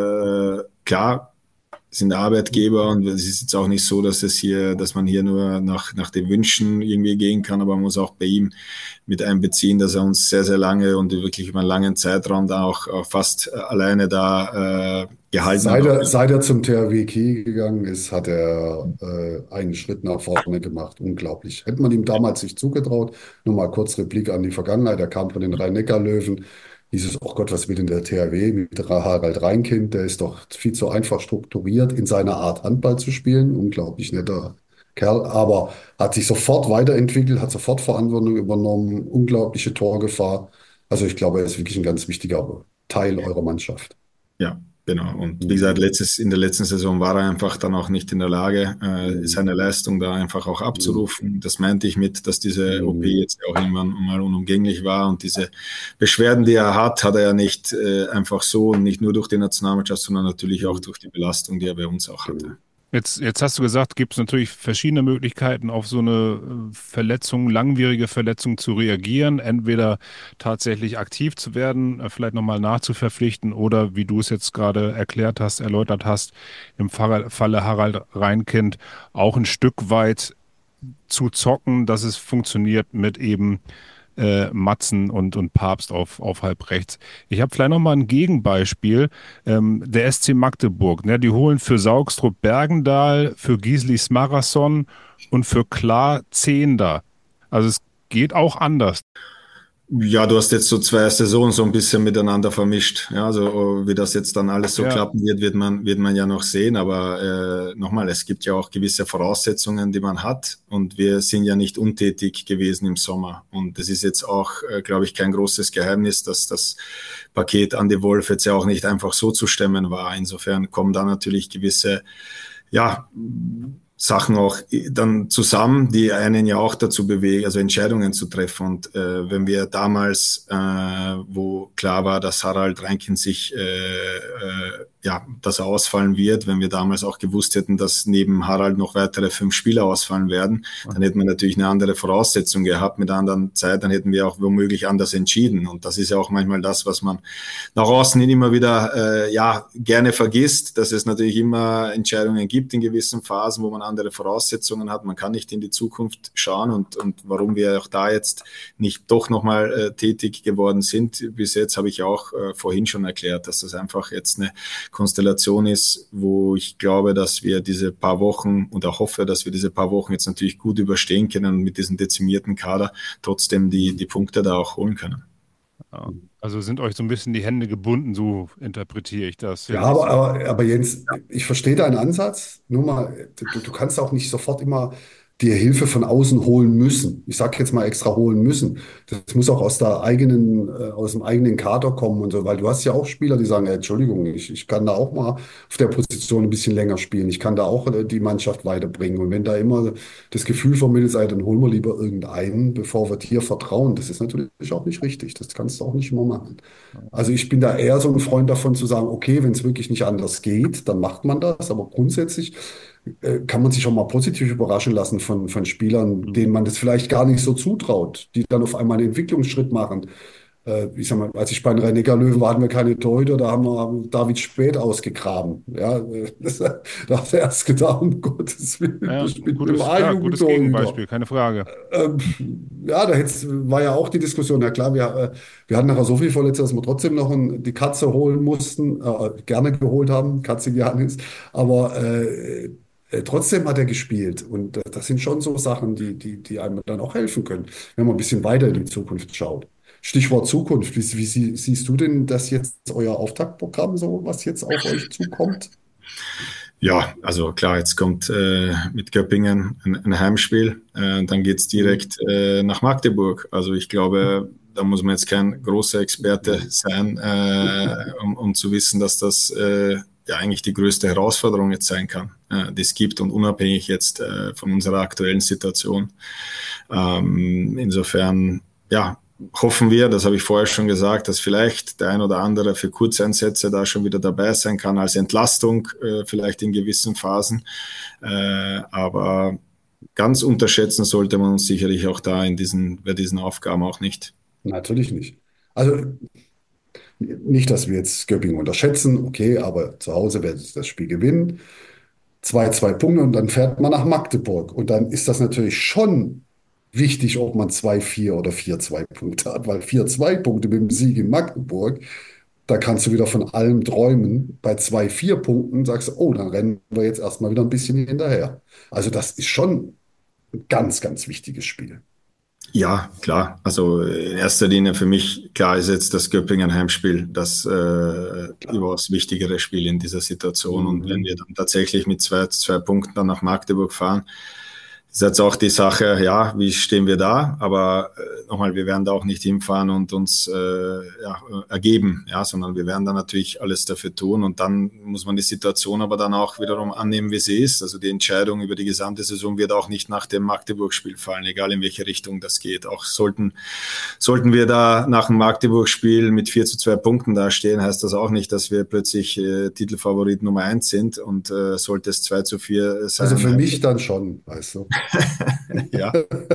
äh, klar, sind Arbeitgeber und es ist jetzt auch nicht so, dass es hier, dass man hier nur nach, nach den Wünschen irgendwie gehen kann, aber man muss auch bei ihm mit einbeziehen, dass er uns sehr, sehr lange und wirklich über einen langen Zeitraum da auch, auch fast alleine da äh, gehalten Seit hat. er, seit er zum T H W Kiel gegangen ist, hat er äh, einen Schritt nach vorne gemacht. Unglaublich. Hätte man ihm damals nicht zugetraut. Nur mal kurz Replik an die Vergangenheit. Er kam von den Rhein-Neckar-Löwen. Hieß es, oh Gott, was will denn der T H W mit Harald Reinkind? Der ist doch viel zu einfach strukturiert, in seiner Art Handball zu spielen. Unglaublich netter Kerl. Aber hat sich sofort weiterentwickelt, hat sofort Verantwortung übernommen. Unglaubliche Torgefahr. Also ich glaube, er ist wirklich ein ganz wichtiger Teil eurer Mannschaft. Ja, genau. Und wie Mhm. gesagt, letztes, in der letzten Saison war er einfach dann auch nicht in der Lage, äh, seine Leistung da einfach auch abzurufen. Das meinte ich mit, dass diese O P jetzt auch irgendwann mal unumgänglich war und diese Beschwerden, die er hat, hat er ja nicht äh, einfach so und nicht nur durch die Nationalmannschaft, sondern natürlich auch durch die Belastung, die er bei uns auch hatte. Jetzt, jetzt hast du gesagt, gibt es natürlich verschiedene Möglichkeiten, auf so eine äh, Verletzung, langwierige Verletzung zu reagieren. Entweder tatsächlich aktiv zu werden, äh, vielleicht nochmal nachzuverpflichten oder, wie du es jetzt gerade erklärt hast, erläutert hast, im Falle, Falle Harald Reinkind auch ein Stück weit zu zocken, dass es funktioniert mit eben äh, Matzen und, und Papst auf, auf halb rechts. Ich habe vielleicht noch mal ein Gegenbeispiel. Ähm, der S C Magdeburg, ne, die holen für Saugstrup Bergendahl, für Gisli Smarason und für Klar Zehnder. Also es geht auch anders. Ja, du hast jetzt so zwei Saisonen so ein bisschen miteinander vermischt. Ja, also wie das jetzt dann alles so Ja. klappen wird, wird man, wird man ja noch sehen. Aber äh, nochmal, es gibt ja auch gewisse Voraussetzungen, die man hat. Und wir sind ja nicht untätig gewesen im Sommer. Und das ist jetzt auch, äh, glaube ich, kein großes Geheimnis, dass das Paket Andi Wolf jetzt ja auch nicht einfach so zu stemmen war. Insofern kommen da natürlich gewisse, ja, Sachen auch dann zusammen, die einen ja auch dazu bewegen, also Entscheidungen zu treffen. Und äh, wenn wir damals, äh, wo klar war, dass Harald Reinkind sich, äh, äh, ja, dass er ausfallen wird, wenn wir damals auch gewusst hätten, dass neben Harald noch weitere fünf Spieler ausfallen werden, dann hätten wir natürlich eine andere Voraussetzung gehabt mit einer anderen Zeit, dann hätten wir auch womöglich anders entschieden. Und das ist ja auch manchmal das, was man nach außen hin immer wieder, äh, ja, gerne vergisst, dass es natürlich immer Entscheidungen gibt in gewissen Phasen, wo man andere Voraussetzungen hat. Man kann nicht in die Zukunft schauen und, und warum wir auch da jetzt nicht doch nochmal äh, tätig geworden sind. Bis jetzt habe ich auch äh, vorhin schon erklärt, dass das einfach jetzt eine Konstellation ist, wo ich glaube, dass wir diese paar Wochen und auch hoffe, dass wir diese paar Wochen jetzt natürlich gut überstehen können und mit diesem dezimierten Kader trotzdem die, die Punkte da auch holen können. Ja. Also sind euch so ein bisschen die Hände gebunden, so interpretiere ich das. Ja, aber, aber, aber Jens, ich verstehe deinen Ansatz. Nur mal, du, du kannst auch nicht sofort immer dir Hilfe von außen holen müssen. Ich sage jetzt mal extra holen müssen. Das muss auch aus der eigenen, äh, aus dem eigenen Kader kommen und so, weil du hast ja auch Spieler, die sagen, äh, Entschuldigung, ich, ich kann da auch mal auf der Position ein bisschen länger spielen. Ich kann da auch äh, die Mannschaft weiterbringen. Und wenn da immer das Gefühl vermittelt sei, dann holen wir lieber irgendeinen, bevor wir dir vertrauen. Das ist natürlich auch nicht richtig. Das kannst du auch nicht immer machen. Also ich bin da eher so ein Freund davon zu sagen, okay, wenn es wirklich nicht anders geht, dann macht man das. Aber grundsätzlich äh, kann man sich auch mal positiv überraschen lassen von, von Spielern, denen man das vielleicht gar nicht so zutraut, die dann auf einmal einen Entwicklungsschritt machen. Äh, ich sag mal, als ich bei den Rhein-Neckar-Löwen war, hatten wir keine Torhüter, da haben wir David Späth ausgegraben. Ja, äh, das, da hat er erst gedacht, um Gottes Willen, Ja, das spielt mit gutes, dem klar, A-Jugendtorhüter. gutes Gegenbeispiel, keine Frage. Ähm, ja, da hätt's, war ja auch die Diskussion. Ja klar, wir, äh, wir hatten nachher so viel Verletzte, dass wir trotzdem noch ein, die Katze holen mussten, äh, gerne geholt haben, Katze Giannis. Aber äh, äh, trotzdem hat er gespielt. Und äh, das sind schon so Sachen, die, die, die einem dann auch helfen können, wenn man ein bisschen weiter in die Zukunft schaut. Stichwort Zukunft. Wie, wie sie- siehst du denn das jetzt, euer Auftaktprogramm, so was jetzt auf euch zukommt? Ja, also klar, jetzt kommt äh, mit Göppingen ein, ein Heimspiel, äh, dann geht's direkt äh, nach Magdeburg. Also ich glaube, da muss man jetzt kein großer Experte sein, äh, um, um zu wissen, dass das äh, ja eigentlich die größte Herausforderung jetzt sein kann, äh, die es gibt und unabhängig jetzt äh, von unserer aktuellen Situation. Ähm, insofern, ja, hoffen wir, das habe ich vorher schon gesagt, dass vielleicht der ein oder andere für Kurzeinsätze da schon wieder dabei sein kann, als Entlastung äh, vielleicht in gewissen Phasen. Äh, aber ganz unterschätzen sollte man uns sicherlich auch da in diesen, bei diesen Aufgaben auch nicht. Natürlich nicht. Also nicht, dass wir jetzt Göppingen unterschätzen, okay, aber zu Hause wird das Spiel gewinnen. Zwei, zwei Punkte und dann fährt man nach Magdeburg. Und dann ist das natürlich schon wichtig, ob man zwei, vier oder vier, zwei Punkte hat, weil vier, zwei Punkte mit dem Sieg in Magdeburg, da kannst du wieder von allem träumen. Bei zwei, vier Punkten sagst du, oh, dann rennen wir jetzt erstmal wieder ein bisschen hinterher. Also das ist schon ein ganz, ganz wichtiges Spiel. Ja, klar. Also in erster Linie für mich, klar ist jetzt das Göppingen Heimspiel das äh, überaus wichtigere Spiel in dieser Situation. Mhm. Und wenn wir dann tatsächlich mit zwei, zwei Punkten dann nach Magdeburg fahren, ist jetzt auch die Sache, ja, wie stehen wir da? Aber äh, nochmal, wir werden da auch nicht hinfahren und uns äh, ja, ergeben, ja, sondern wir werden da natürlich alles dafür tun. Und dann muss man die Situation aber dann auch wiederum annehmen, wie sie ist. Also die Entscheidung über die gesamte Saison wird auch nicht nach dem Magdeburg-Spiel fallen, egal in welche Richtung das geht. Auch sollten, sollten wir da nach dem Magdeburg-Spiel mit vier zu zwei Punkten dastehen, heißt das auch nicht, dass wir plötzlich äh, Titelfavorit Nummer eins sind. Und äh, sollte es zwei zu vier sein. Also für mich dann schon, weißt du. Ja.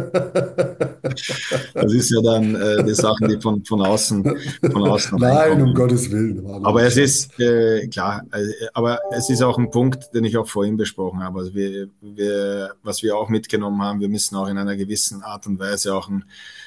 Das ist ja dann äh, die Sachen, die von, von außen von außen Nein, reinkommen. um Gottes Willen. Aber es ist, äh, klar, äh, aber es ist auch ein Punkt, den ich auch vorhin besprochen habe. Also wir, wir, was wir auch mitgenommen haben, wir müssen auch in einer gewissen Art und Weise auch ein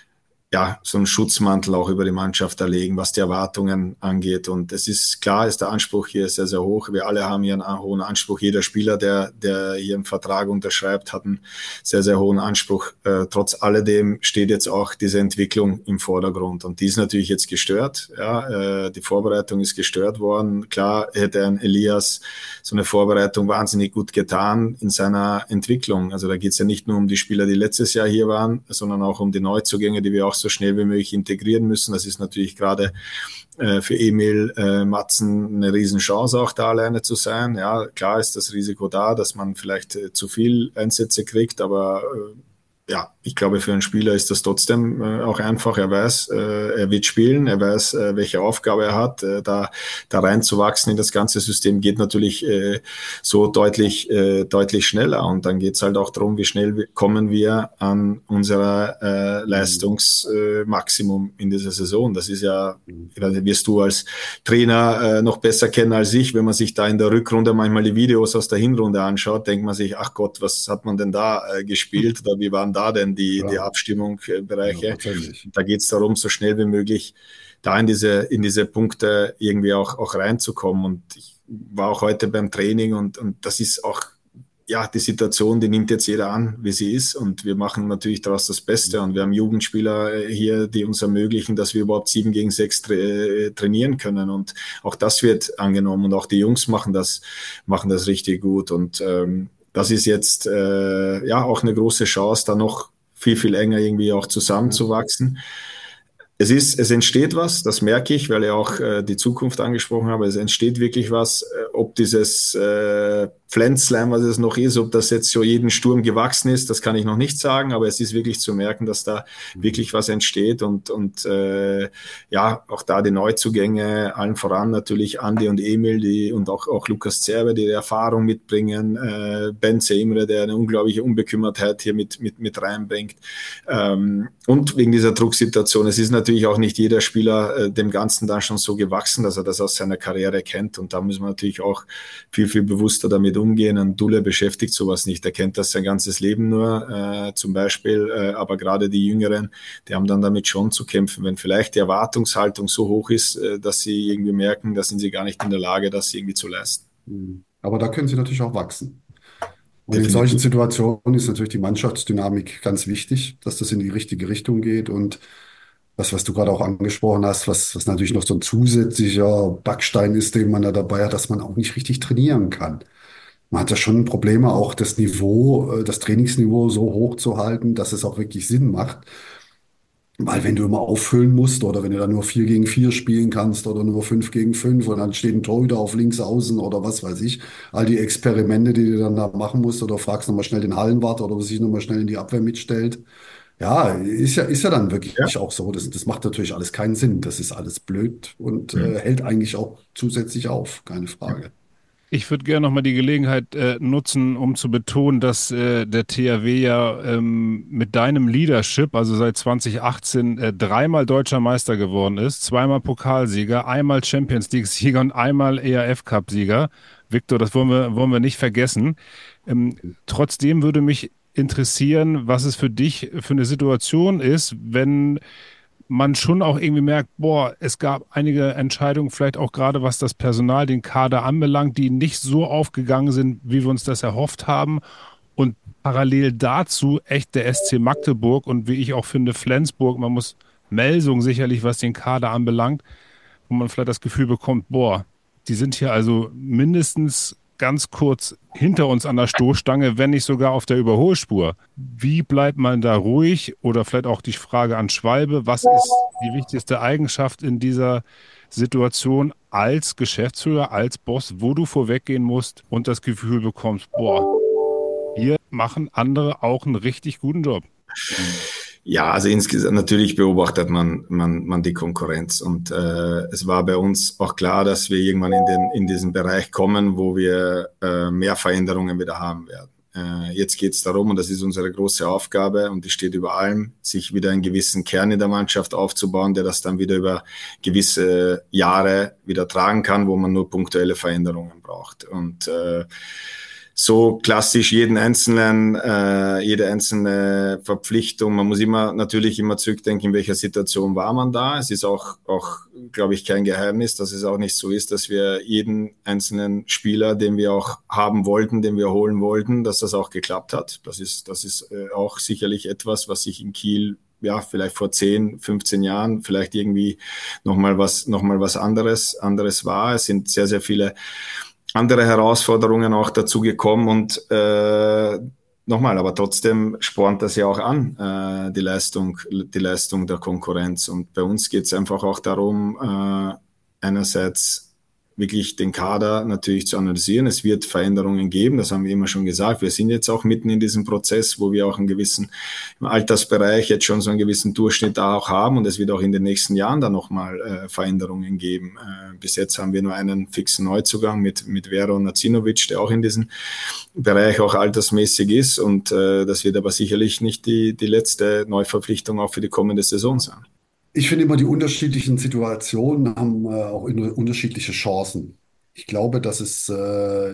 ja, so einen Schutzmantel auch über die Mannschaft erlegen, was die Erwartungen angeht. Und es ist klar, ist der Anspruch hier sehr, sehr hoch. Wir alle haben hier einen hohen Anspruch. Jeder Spieler, der, der hier einen Vertrag unterschreibt, hat einen sehr, sehr hohen Anspruch. Äh, trotz alledem steht jetzt auch diese Entwicklung im Vordergrund. Und die ist natürlich jetzt gestört. Ja, äh, die Vorbereitung ist gestört worden. Klar hätte ein Elias so eine Vorbereitung wahnsinnig gut getan in seiner Entwicklung. Also da geht es ja nicht nur um die Spieler, die letztes Jahr hier waren, sondern auch um die Neuzugänge, die wir auch so schnell wie möglich integrieren müssen. Das ist natürlich gerade äh, für Emil äh, Matzen eine Riesenchance, auch da alleine zu sein. Ja, klar ist das Risiko da, dass man vielleicht äh, zu viel Einsätze kriegt, aber äh, ja, ich glaube, für einen Spieler ist das trotzdem äh, auch einfach. Er weiß, äh, er wird spielen, er weiß, äh, welche Aufgabe er hat. Äh, da, da reinzuwachsen in das ganze System geht natürlich äh, so deutlich, äh, deutlich schneller. Und dann geht's halt auch darum, wie schnell kommen wir an unser äh, Leistungsmaximum äh, in dieser Saison. Das ist ja, das wirst du als Trainer äh, noch besser kennen als ich. Wenn man sich da in der Rückrunde manchmal die Videos aus der Hinrunde anschaut, denkt man sich, ach Gott, was hat man denn da äh, gespielt? Oder wie waren da denn die, ja. die Abstimmungsbereiche? Ja, da geht es darum, so schnell wie möglich da in diese, in diese Punkte irgendwie auch, auch reinzukommen. Und ich war auch heute beim Training und, und das ist auch, ja, die Situation, die nimmt jetzt jeder an, wie sie ist. Und wir machen natürlich daraus das Beste. Und wir haben Jugendspieler hier, die uns ermöglichen, dass wir überhaupt sieben gegen sechs tra- trainieren können. Und auch das wird angenommen. Und auch die Jungs machen das, machen das richtig gut. Und ähm, das ist jetzt äh, ja auch eine große Chance, da noch viel, viel enger irgendwie auch zusammenzuwachsen. Es ist, es entsteht was, das merke ich, weil ich auch äh, die Zukunft angesprochen habe. Es entsteht wirklich was, äh, ob dieses äh, Pflänzlein, was es noch ist, ob das jetzt so jeden Sturm gewachsen ist, das kann ich noch nicht sagen, aber es ist wirklich zu merken, dass da wirklich was entsteht und und äh, ja, auch da die Neuzugänge, allen voran natürlich Andi und Emil, die und auch auch Lukas Zerbe, die, die Erfahrung mitbringen, äh, Benze Imre, der eine unglaubliche Unbekümmertheit hier mit mit mit reinbringt ähm, und wegen dieser Drucksituation. Es ist natürlich auch nicht jeder Spieler äh, dem Ganzen dann schon so gewachsen, dass er das aus seiner Karriere kennt und da müssen wir natürlich auch viel viel bewusster damit umgehen. Ein Dulle beschäftigt sowas nicht. Er kennt das sein ganzes Leben nur, äh, zum Beispiel. Äh, aber gerade die Jüngeren, die haben dann damit schon zu kämpfen. Wenn vielleicht die Erwartungshaltung so hoch ist, äh, dass sie irgendwie merken, da sind sie gar nicht in der Lage, das irgendwie zu leisten. Aber da können sie natürlich auch wachsen. Und Definitiv. In solchen Situationen ist natürlich die Mannschaftsdynamik ganz wichtig, dass das in die richtige Richtung geht. Und das, was du gerade auch angesprochen hast, was, was natürlich noch so ein zusätzlicher Backstein ist, den man da dabei hat, dass man auch nicht richtig trainieren kann. Man hat ja schon Probleme, auch das Niveau, das Trainingsniveau so hoch zu halten, dass es auch wirklich Sinn macht. Weil wenn du immer auffüllen musst oder wenn du dann nur vier gegen vier spielen kannst oder nur fünf gegen fünf und dann steht ein Torhüter auf links außen oder was weiß ich, all die Experimente, die du dann da machen musst oder fragst nochmal schnell den Hallenwart oder was sich nochmal schnell in die Abwehr mitstellt. Ja, ist ja, ist ja dann Ja. wirklich auch so. Das, das macht natürlich alles keinen Sinn. Das ist alles blöd und Hm. äh, hält eigentlich auch zusätzlich auf, keine Frage. Ich würde gerne nochmal die Gelegenheit äh, nutzen, um zu betonen, dass äh, der T H W ja ähm, mit deinem Leadership, also seit zwanzig achtzehn, äh, dreimal deutscher Meister geworden ist, zweimal Pokalsieger, einmal Champions League-Sieger und einmal E R F-Cup-Sieger. Victor, das wollen wir, wollen wir nicht vergessen. Ähm, trotzdem würde mich interessieren, was es für dich für eine Situation ist, wenn man schon auch irgendwie merkt, boah, es gab einige Entscheidungen, vielleicht auch gerade was das Personal, den Kader anbelangt, die nicht so aufgegangen sind, wie wir uns das erhofft haben. Und parallel dazu echt der S C Magdeburg und wie ich auch finde, Flensburg, man muss Melsung sicherlich, was den Kader anbelangt, wo man vielleicht das Gefühl bekommt, boah, die sind hier also mindestens ganz kurz hinter uns an der Stoßstange, wenn nicht sogar auf der Überholspur. Wie bleibt man da ruhig? Oder vielleicht auch die Frage an Schwalbe, was ist die wichtigste Eigenschaft in dieser Situation als Geschäftsführer, als Boss, wo du vorweggehen musst und das Gefühl bekommst, boah, hier machen andere auch einen richtig guten Job. Ja, also insgesamt natürlich beobachtet man, man, man die Konkurrenz und äh, es war bei uns auch klar, dass wir irgendwann in, den, in diesen Bereich kommen, wo wir äh, mehr Veränderungen wieder haben werden. Äh, jetzt geht es darum, und das ist unsere große Aufgabe und die steht über allem, sich wieder einen gewissen Kern in der Mannschaft aufzubauen, der das dann wieder über gewisse Jahre wieder tragen kann, wo man nur punktuelle Veränderungen braucht. Und äh, so klassisch jeden einzelnen, äh, jede einzelne Verpflichtung. Man muss immer natürlich immer zurückdenken, in welcher Situation war man da. Es ist auch, auch, glaube ich, kein Geheimnis, dass es auch nicht so ist, dass wir jeden einzelnen Spieler, den wir auch haben wollten, den wir holen wollten, dass das auch geklappt hat. Das ist, das ist äh, auch sicherlich etwas, was sich in Kiel ja, vielleicht vor zehn, fünfzehn Jahren vielleicht irgendwie nochmal was, noch mal was anderes, anderes war. Es sind sehr, sehr viele andere Herausforderungen auch dazu gekommen und äh, nochmal, aber trotzdem spornt das ja auch an, äh, die Leistung, die Leistung der Konkurrenz. Und bei uns geht es einfach auch darum, äh, einerseits wirklich den Kader natürlich zu analysieren. Es wird Veränderungen geben, das haben wir immer schon gesagt. Wir sind jetzt auch mitten in diesem Prozess, wo wir auch einen gewissen im Altersbereich jetzt schon so einen gewissen Durchschnitt da auch haben und es wird auch in den nächsten Jahren dann nochmal äh, Veränderungen geben. Äh, bis jetzt haben wir nur einen fixen Neuzugang mit, mit Vero Nacinovic, der auch in diesem Bereich auch altersmäßig ist und äh, das wird aber sicherlich nicht die, die letzte Neuverpflichtung auch für die kommende Saison sein. Ich finde immer, die unterschiedlichen Situationen haben äh, auch in- unterschiedliche Chancen. Ich glaube, dass es äh,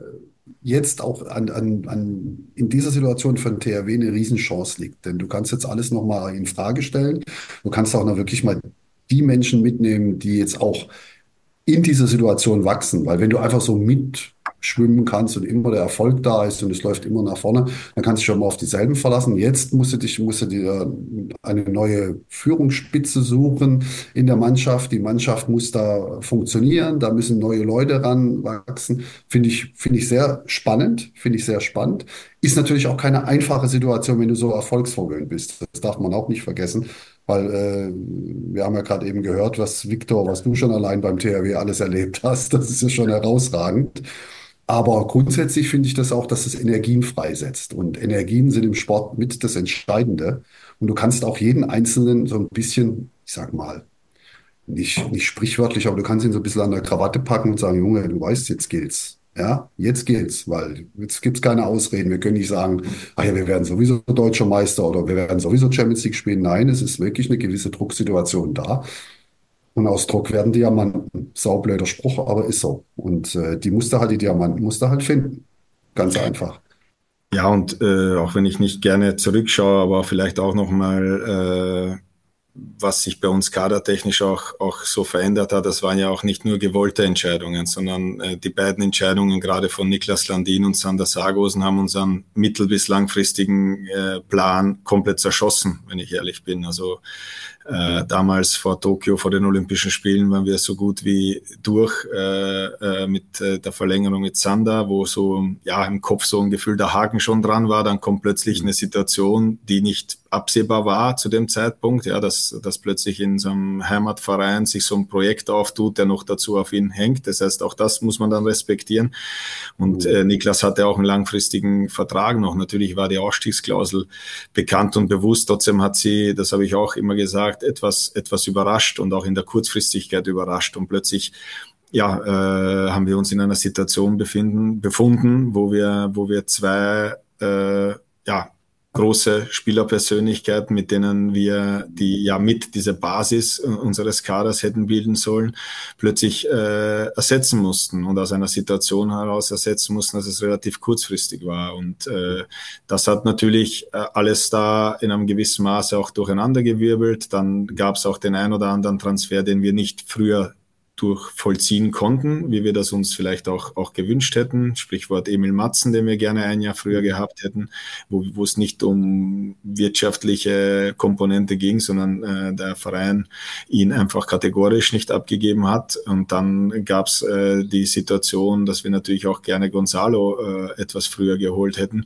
jetzt auch an, an, an, in dieser Situation für den T H W eine Riesenchance liegt. Denn du kannst jetzt alles nochmal in Frage stellen. Du kannst auch noch wirklich mal die Menschen mitnehmen, die jetzt auch in dieser Situation wachsen. Weil wenn du einfach so mitschwimmen kannst und immer der Erfolg da ist und es läuft immer nach vorne, dann kannst du dich schon mal auf dieselben verlassen. Jetzt musst du dich, musst du dir eine neue Führungsspitze suchen in der Mannschaft. Die Mannschaft muss da funktionieren, da müssen neue Leute ranwachsen. Finde ich, finde ich sehr spannend, finde ich sehr spannend. Ist natürlich auch keine einfache Situation, wenn du so erfolgsverwöhnt bist. Das darf man auch nicht vergessen. Weil äh, wir haben ja gerade eben gehört, was Viktor, was du schon allein beim T H W alles erlebt hast. Das ist ja schon herausragend. Aber grundsätzlich finde ich das auch, dass es Energien freisetzt. Und Energien sind im Sport mit das Entscheidende. Und du kannst auch jeden Einzelnen so ein bisschen, ich sag mal, nicht, nicht sprichwörtlich, aber du kannst ihn so ein bisschen an der Krawatte packen und sagen, Junge, du weißt, jetzt gilt's. Ja, jetzt gilt's, weil jetzt gibt's keine Ausreden. Wir können nicht sagen, ach ja, wir werden sowieso deutscher Meister oder wir werden sowieso Champions League spielen. Nein, es ist wirklich eine gewisse Drucksituation da. Und aus Druck werden Diamanten. Saublöder Spruch, aber ist so. Und äh, die musst du halt, die Diamanten musst du halt finden. Ganz einfach. Ja, und äh, auch wenn ich nicht gerne zurückschaue, aber vielleicht auch nochmal was sich bei uns kadertechnisch auch, auch so verändert hat, das waren ja auch nicht nur gewollte Entscheidungen, sondern äh, die beiden Entscheidungen gerade von Niklas Landin und Sander Sargosen haben unseren mittel- bis langfristigen äh, Plan komplett zerschossen, wenn ich ehrlich bin. Also Äh, damals vor Tokio, vor den Olympischen Spielen, waren wir so gut wie durch äh, äh, mit äh, der Verlängerung mit Sander, wo so ja im Kopf so ein Gefühl der Haken schon dran war. Dann kommt plötzlich eine Situation, die nicht absehbar war zu dem Zeitpunkt, ja, dass, dass plötzlich in so einem Heimatverein sich so ein Projekt auftut, der noch dazu auf ihn hängt. Das heißt, auch das muss man dann respektieren. Und äh, Niklas hatte auch einen langfristigen Vertrag noch. Natürlich war die Ausstiegsklausel bekannt und bewusst. Trotzdem hat sie, das habe ich auch immer gesagt, etwas, etwas überrascht und auch in der Kurzfristigkeit überrascht. Und plötzlich ja, äh, haben wir uns in einer Situation befinden, befunden, wo wir, wo wir zwei äh, ja, große Spielerpersönlichkeiten, mit denen wir die ja mit dieser Basis unseres Kaders hätten bilden sollen, plötzlich äh, ersetzen mussten und aus einer Situation heraus ersetzen mussten, dass es relativ kurzfristig war. Und äh, das hat natürlich äh, alles da in einem gewissen Maße auch durcheinandergewirbelt. Dann gab es auch den ein oder anderen Transfer, den wir nicht früher durch vollziehen konnten, wie wir das uns vielleicht auch, auch gewünscht hätten. Sprichwort Emil Matzen, den wir gerne ein Jahr früher gehabt hätten, wo, wo es nicht um wirtschaftliche Komponente ging, sondern äh, der Verein ihn einfach kategorisch nicht abgegeben hat. Und dann gab es äh, die Situation, dass wir natürlich auch gerne Gonzalo äh, etwas früher geholt hätten,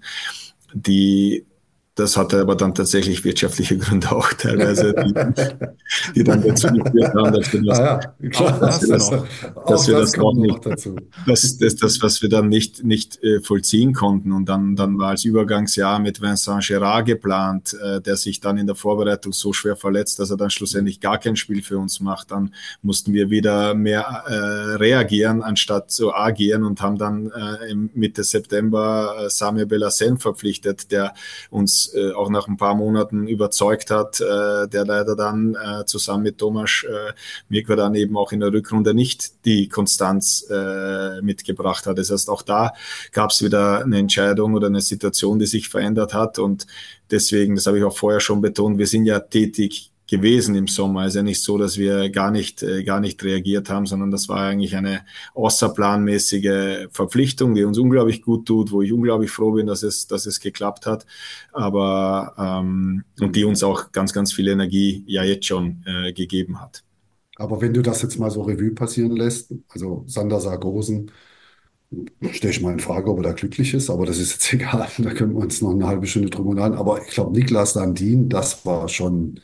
die Das hatte aber dann tatsächlich wirtschaftliche Gründe auch teilweise, die, die dann dazu geführt haben, dass wir das, ah ja, klar, dass wir das, das, dass wir das das auch kommt noch nicht, dazu. das, das, das, was wir dann nicht, nicht äh, vollziehen konnten. Und dann, dann war als Übergangsjahr mit Vincent Gérard geplant, äh, der sich dann in der Vorbereitung so schwer verletzt, dass er dann schlussendlich gar kein Spiel für uns macht. Dann mussten wir wieder mehr äh, reagieren, anstatt zu agieren, und haben dann äh, im Mitte September äh, Samir Belhassen verpflichtet, der uns äh, auch nach ein paar Monaten überzeugt hat, äh, der leider dann äh, zusammen mit Tomasz äh, Mikva dann eben auch in der Rückrunde nicht die Konstanz äh, mitgebracht hat. Das heißt, auch da gab es wieder eine Entscheidung oder eine Situation, die sich verändert hat, und deswegen, das habe ich auch vorher schon betont, wir sind ja tätig gewesen im Sommer. Es ist ja nicht so, dass wir gar nicht, äh, gar nicht reagiert haben, sondern das war eigentlich eine außerplanmäßige Verpflichtung, die uns unglaublich gut tut, wo ich unglaublich froh bin, dass es, dass es geklappt hat, aber ähm, und die uns auch ganz, ganz viel Energie ja jetzt schon äh, gegeben hat. Aber wenn du das jetzt mal so Revue passieren lässt, also Sander Sargosen, stelle ich mal in Frage, ob er da glücklich ist, aber das ist jetzt egal, da können wir uns noch eine halbe Stunde drüber unterhalten. Aber ich glaube, Niklas Landin, das war schon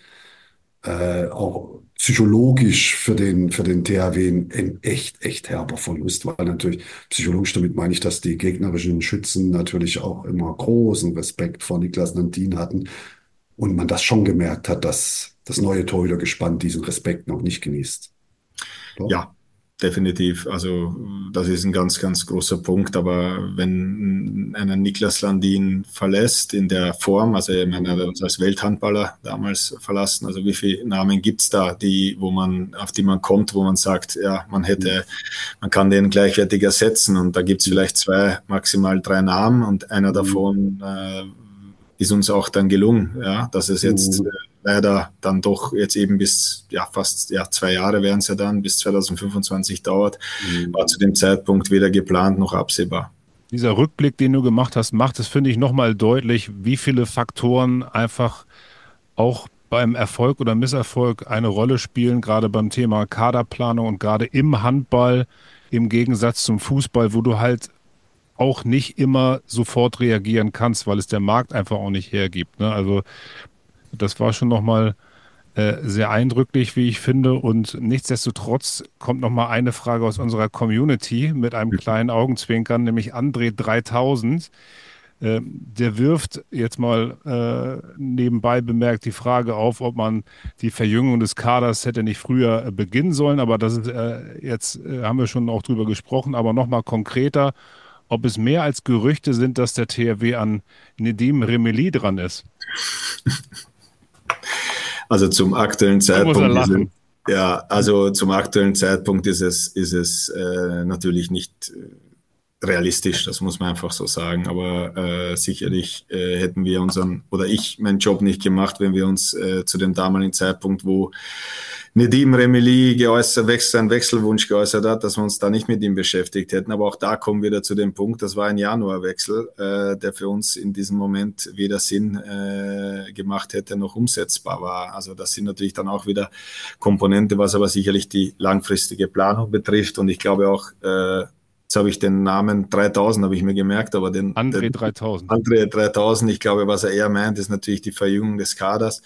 äh, auch psychologisch für den, für den T H W ein, ein echt, echt herber Verlust, weil natürlich psychologisch, damit meine ich, dass die gegnerischen Schützen natürlich auch immer großen Respekt vor Niklas Landin hatten und man das schon gemerkt hat, dass das neue Torhütergespann diesen Respekt noch nicht genießt. Doch? Ja, definitiv. Also das ist ein ganz, ganz großer Punkt. Aber wenn einer Niklas Landin verlässt in der Form, also ich meine, er hat uns als Welthandballer damals verlassen, also wie viele Namen gibt's da, die, wo man, auf die man kommt, wo man sagt, ja, man hätte, man kann den gleichwertig ersetzen, und da gibt's vielleicht zwei, maximal drei Namen, und einer davon äh, ist uns auch dann gelungen, ja, dass es jetzt äh, leider dann doch jetzt eben bis, ja, fast, ja, zwei Jahre wären es ja dann, bis zwanzig fünfundzwanzig dauert, mhm. war zu dem Zeitpunkt weder geplant noch absehbar. Dieser Rückblick, den du gemacht hast, macht es, finde ich, nochmal deutlich, wie viele Faktoren einfach auch beim Erfolg oder Misserfolg eine Rolle spielen, gerade beim Thema Kaderplanung und gerade im Handball im Gegensatz zum Fußball, wo du halt auch nicht immer sofort reagieren kannst, weil es der Markt einfach auch nicht hergibt. Ne? Also das war schon nochmal äh, sehr eindrücklich, wie ich finde. Und nichtsdestotrotz kommt nochmal eine Frage aus unserer Community mit einem kleinen Augenzwinkern, nämlich André dreitausend. Äh, der wirft jetzt mal äh, nebenbei bemerkt die Frage auf, ob man die Verjüngung des Kaders hätte nicht früher äh, beginnen sollen. Aber das ist äh, jetzt, äh, haben wir schon auch drüber gesprochen, aber nochmal konkreter, ob es mehr als Gerüchte sind, dass der T H W an Nedim Remeli dran ist. Also zum aktuellen Zeitpunkt ist es, ja, also zum aktuellen Zeitpunkt ist es, ist es äh, natürlich nicht realistisch, das muss man einfach so sagen. Aber äh, sicherlich äh, hätten wir unseren, oder ich meinen Job nicht gemacht, wenn wir uns äh, zu dem damaligen Zeitpunkt, wo Nedim Remili geäußert, Wechsel, seinen Wechselwunsch geäußert hat, dass wir uns da nicht mit ihm beschäftigt hätten. Aber auch da kommen wir wieder zu dem Punkt, das war ein Januarwechsel, äh, der für uns in diesem Moment weder Sinn äh, gemacht hätte, noch umsetzbar war. Also das sind natürlich dann auch wieder Komponente, was aber sicherlich die langfristige Planung betrifft. Und ich glaube auch, äh, jetzt habe ich den Namen dreitausend, habe ich mir gemerkt, aber den André den, dreitausend. André dreitausend, ich glaube, was er eher meint, ist natürlich die Verjüngung des Kaders.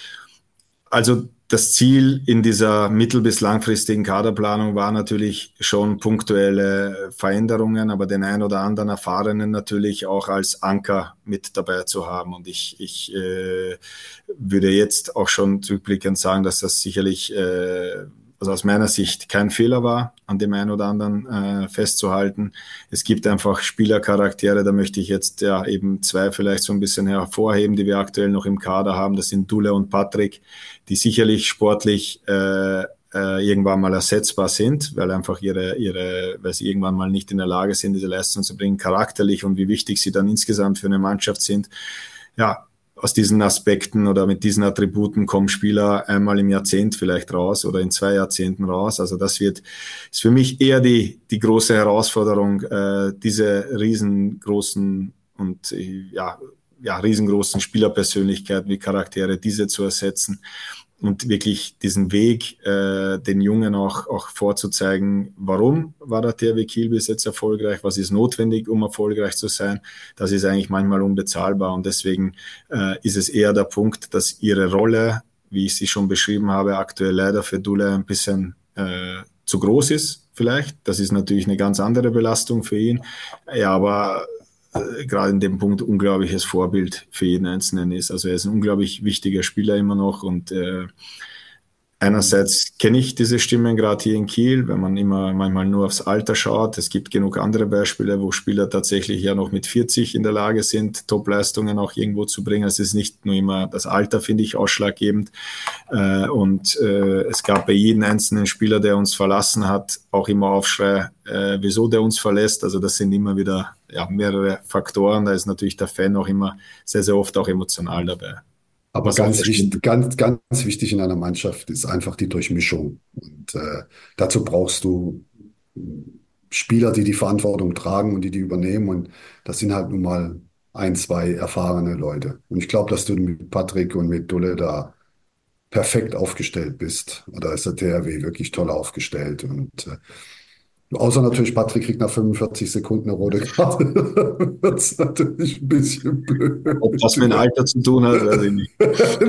Also das Ziel in dieser mittel- bis langfristigen Kaderplanung war natürlich schon punktuelle Veränderungen, aber den ein oder anderen Erfahrenen natürlich auch als Anker mit dabei zu haben. Und ich, ich äh, würde jetzt auch schon zurückblickend sagen, dass das sicherlich äh, also aus meiner Sicht kein Fehler war, an dem einen oder anderen äh, festzuhalten. Es gibt einfach Spielercharaktere, da möchte ich jetzt ja eben zwei vielleicht so ein bisschen hervorheben, die wir aktuell noch im Kader haben. Das sind Dule und Patrick, die sicherlich sportlich äh, äh, irgendwann mal ersetzbar sind, weil einfach ihre, ihre, weil sie irgendwann mal nicht in der Lage sind, diese Leistung zu bringen, charakterlich und wie wichtig sie dann insgesamt für eine Mannschaft sind. Ja, aus diesen Aspekten oder mit diesen Attributen kommen Spieler einmal im Jahrzehnt vielleicht raus oder in zwei Jahrzehnten raus. Also das wird, ist für mich eher die, die große Herausforderung, äh, diese riesengroßen und äh, ja, ja, riesengroßen Spielerpersönlichkeiten wie Charaktere, diese zu ersetzen und wirklich diesen Weg, äh, den Jungen auch, auch vorzuzeigen, warum war der T H W Kiel bis jetzt erfolgreich, was ist notwendig, um erfolgreich zu sein, das ist eigentlich manchmal unbezahlbar und deswegen äh, ist es eher der Punkt, dass ihre Rolle, wie ich sie schon beschrieben habe, aktuell leider für Dule ein bisschen äh, zu groß ist vielleicht. Das ist natürlich eine ganz andere Belastung für ihn, ja, aber äh, gerade in dem Punkt unglaubliches Vorbild für jeden Einzelnen ist. Also er ist ein unglaublich wichtiger Spieler immer noch und äh, einerseits kenne ich diese Stimmen gerade hier in Kiel, wenn man immer manchmal nur aufs Alter schaut. Es gibt genug andere Beispiele, wo Spieler tatsächlich ja noch mit vierzig in der Lage sind, Top-Leistungen auch irgendwo zu bringen. Es ist nicht nur immer das Alter, finde ich, ausschlaggebend. Äh, und äh, es gab bei jedem einzelnen Spieler, der uns verlassen hat, auch immer Aufschrei, äh, wieso der uns verlässt. Also das sind immer wieder ja, mehrere Faktoren. Da ist natürlich der Fan auch immer sehr, sehr oft auch emotional dabei. Aber ganz wichtig, ganz, ganz wichtig in einer Mannschaft ist einfach die Durchmischung. Und äh, dazu brauchst du Spieler, die die Verantwortung tragen und die die übernehmen. Und das sind halt nun mal ein, zwei erfahrene Leute. Und ich glaube, dass du mit Patrick und mit Dule da perfekt aufgestellt bist. Da ist der T H W wirklich toll aufgestellt. Und äh, außer natürlich, Patrick kriegt nach fünfundvierzig Sekunden eine rote Karte. Das ist natürlich ein bisschen blöd. Ob das mit dem Alter zu tun hat, weiß ich nicht.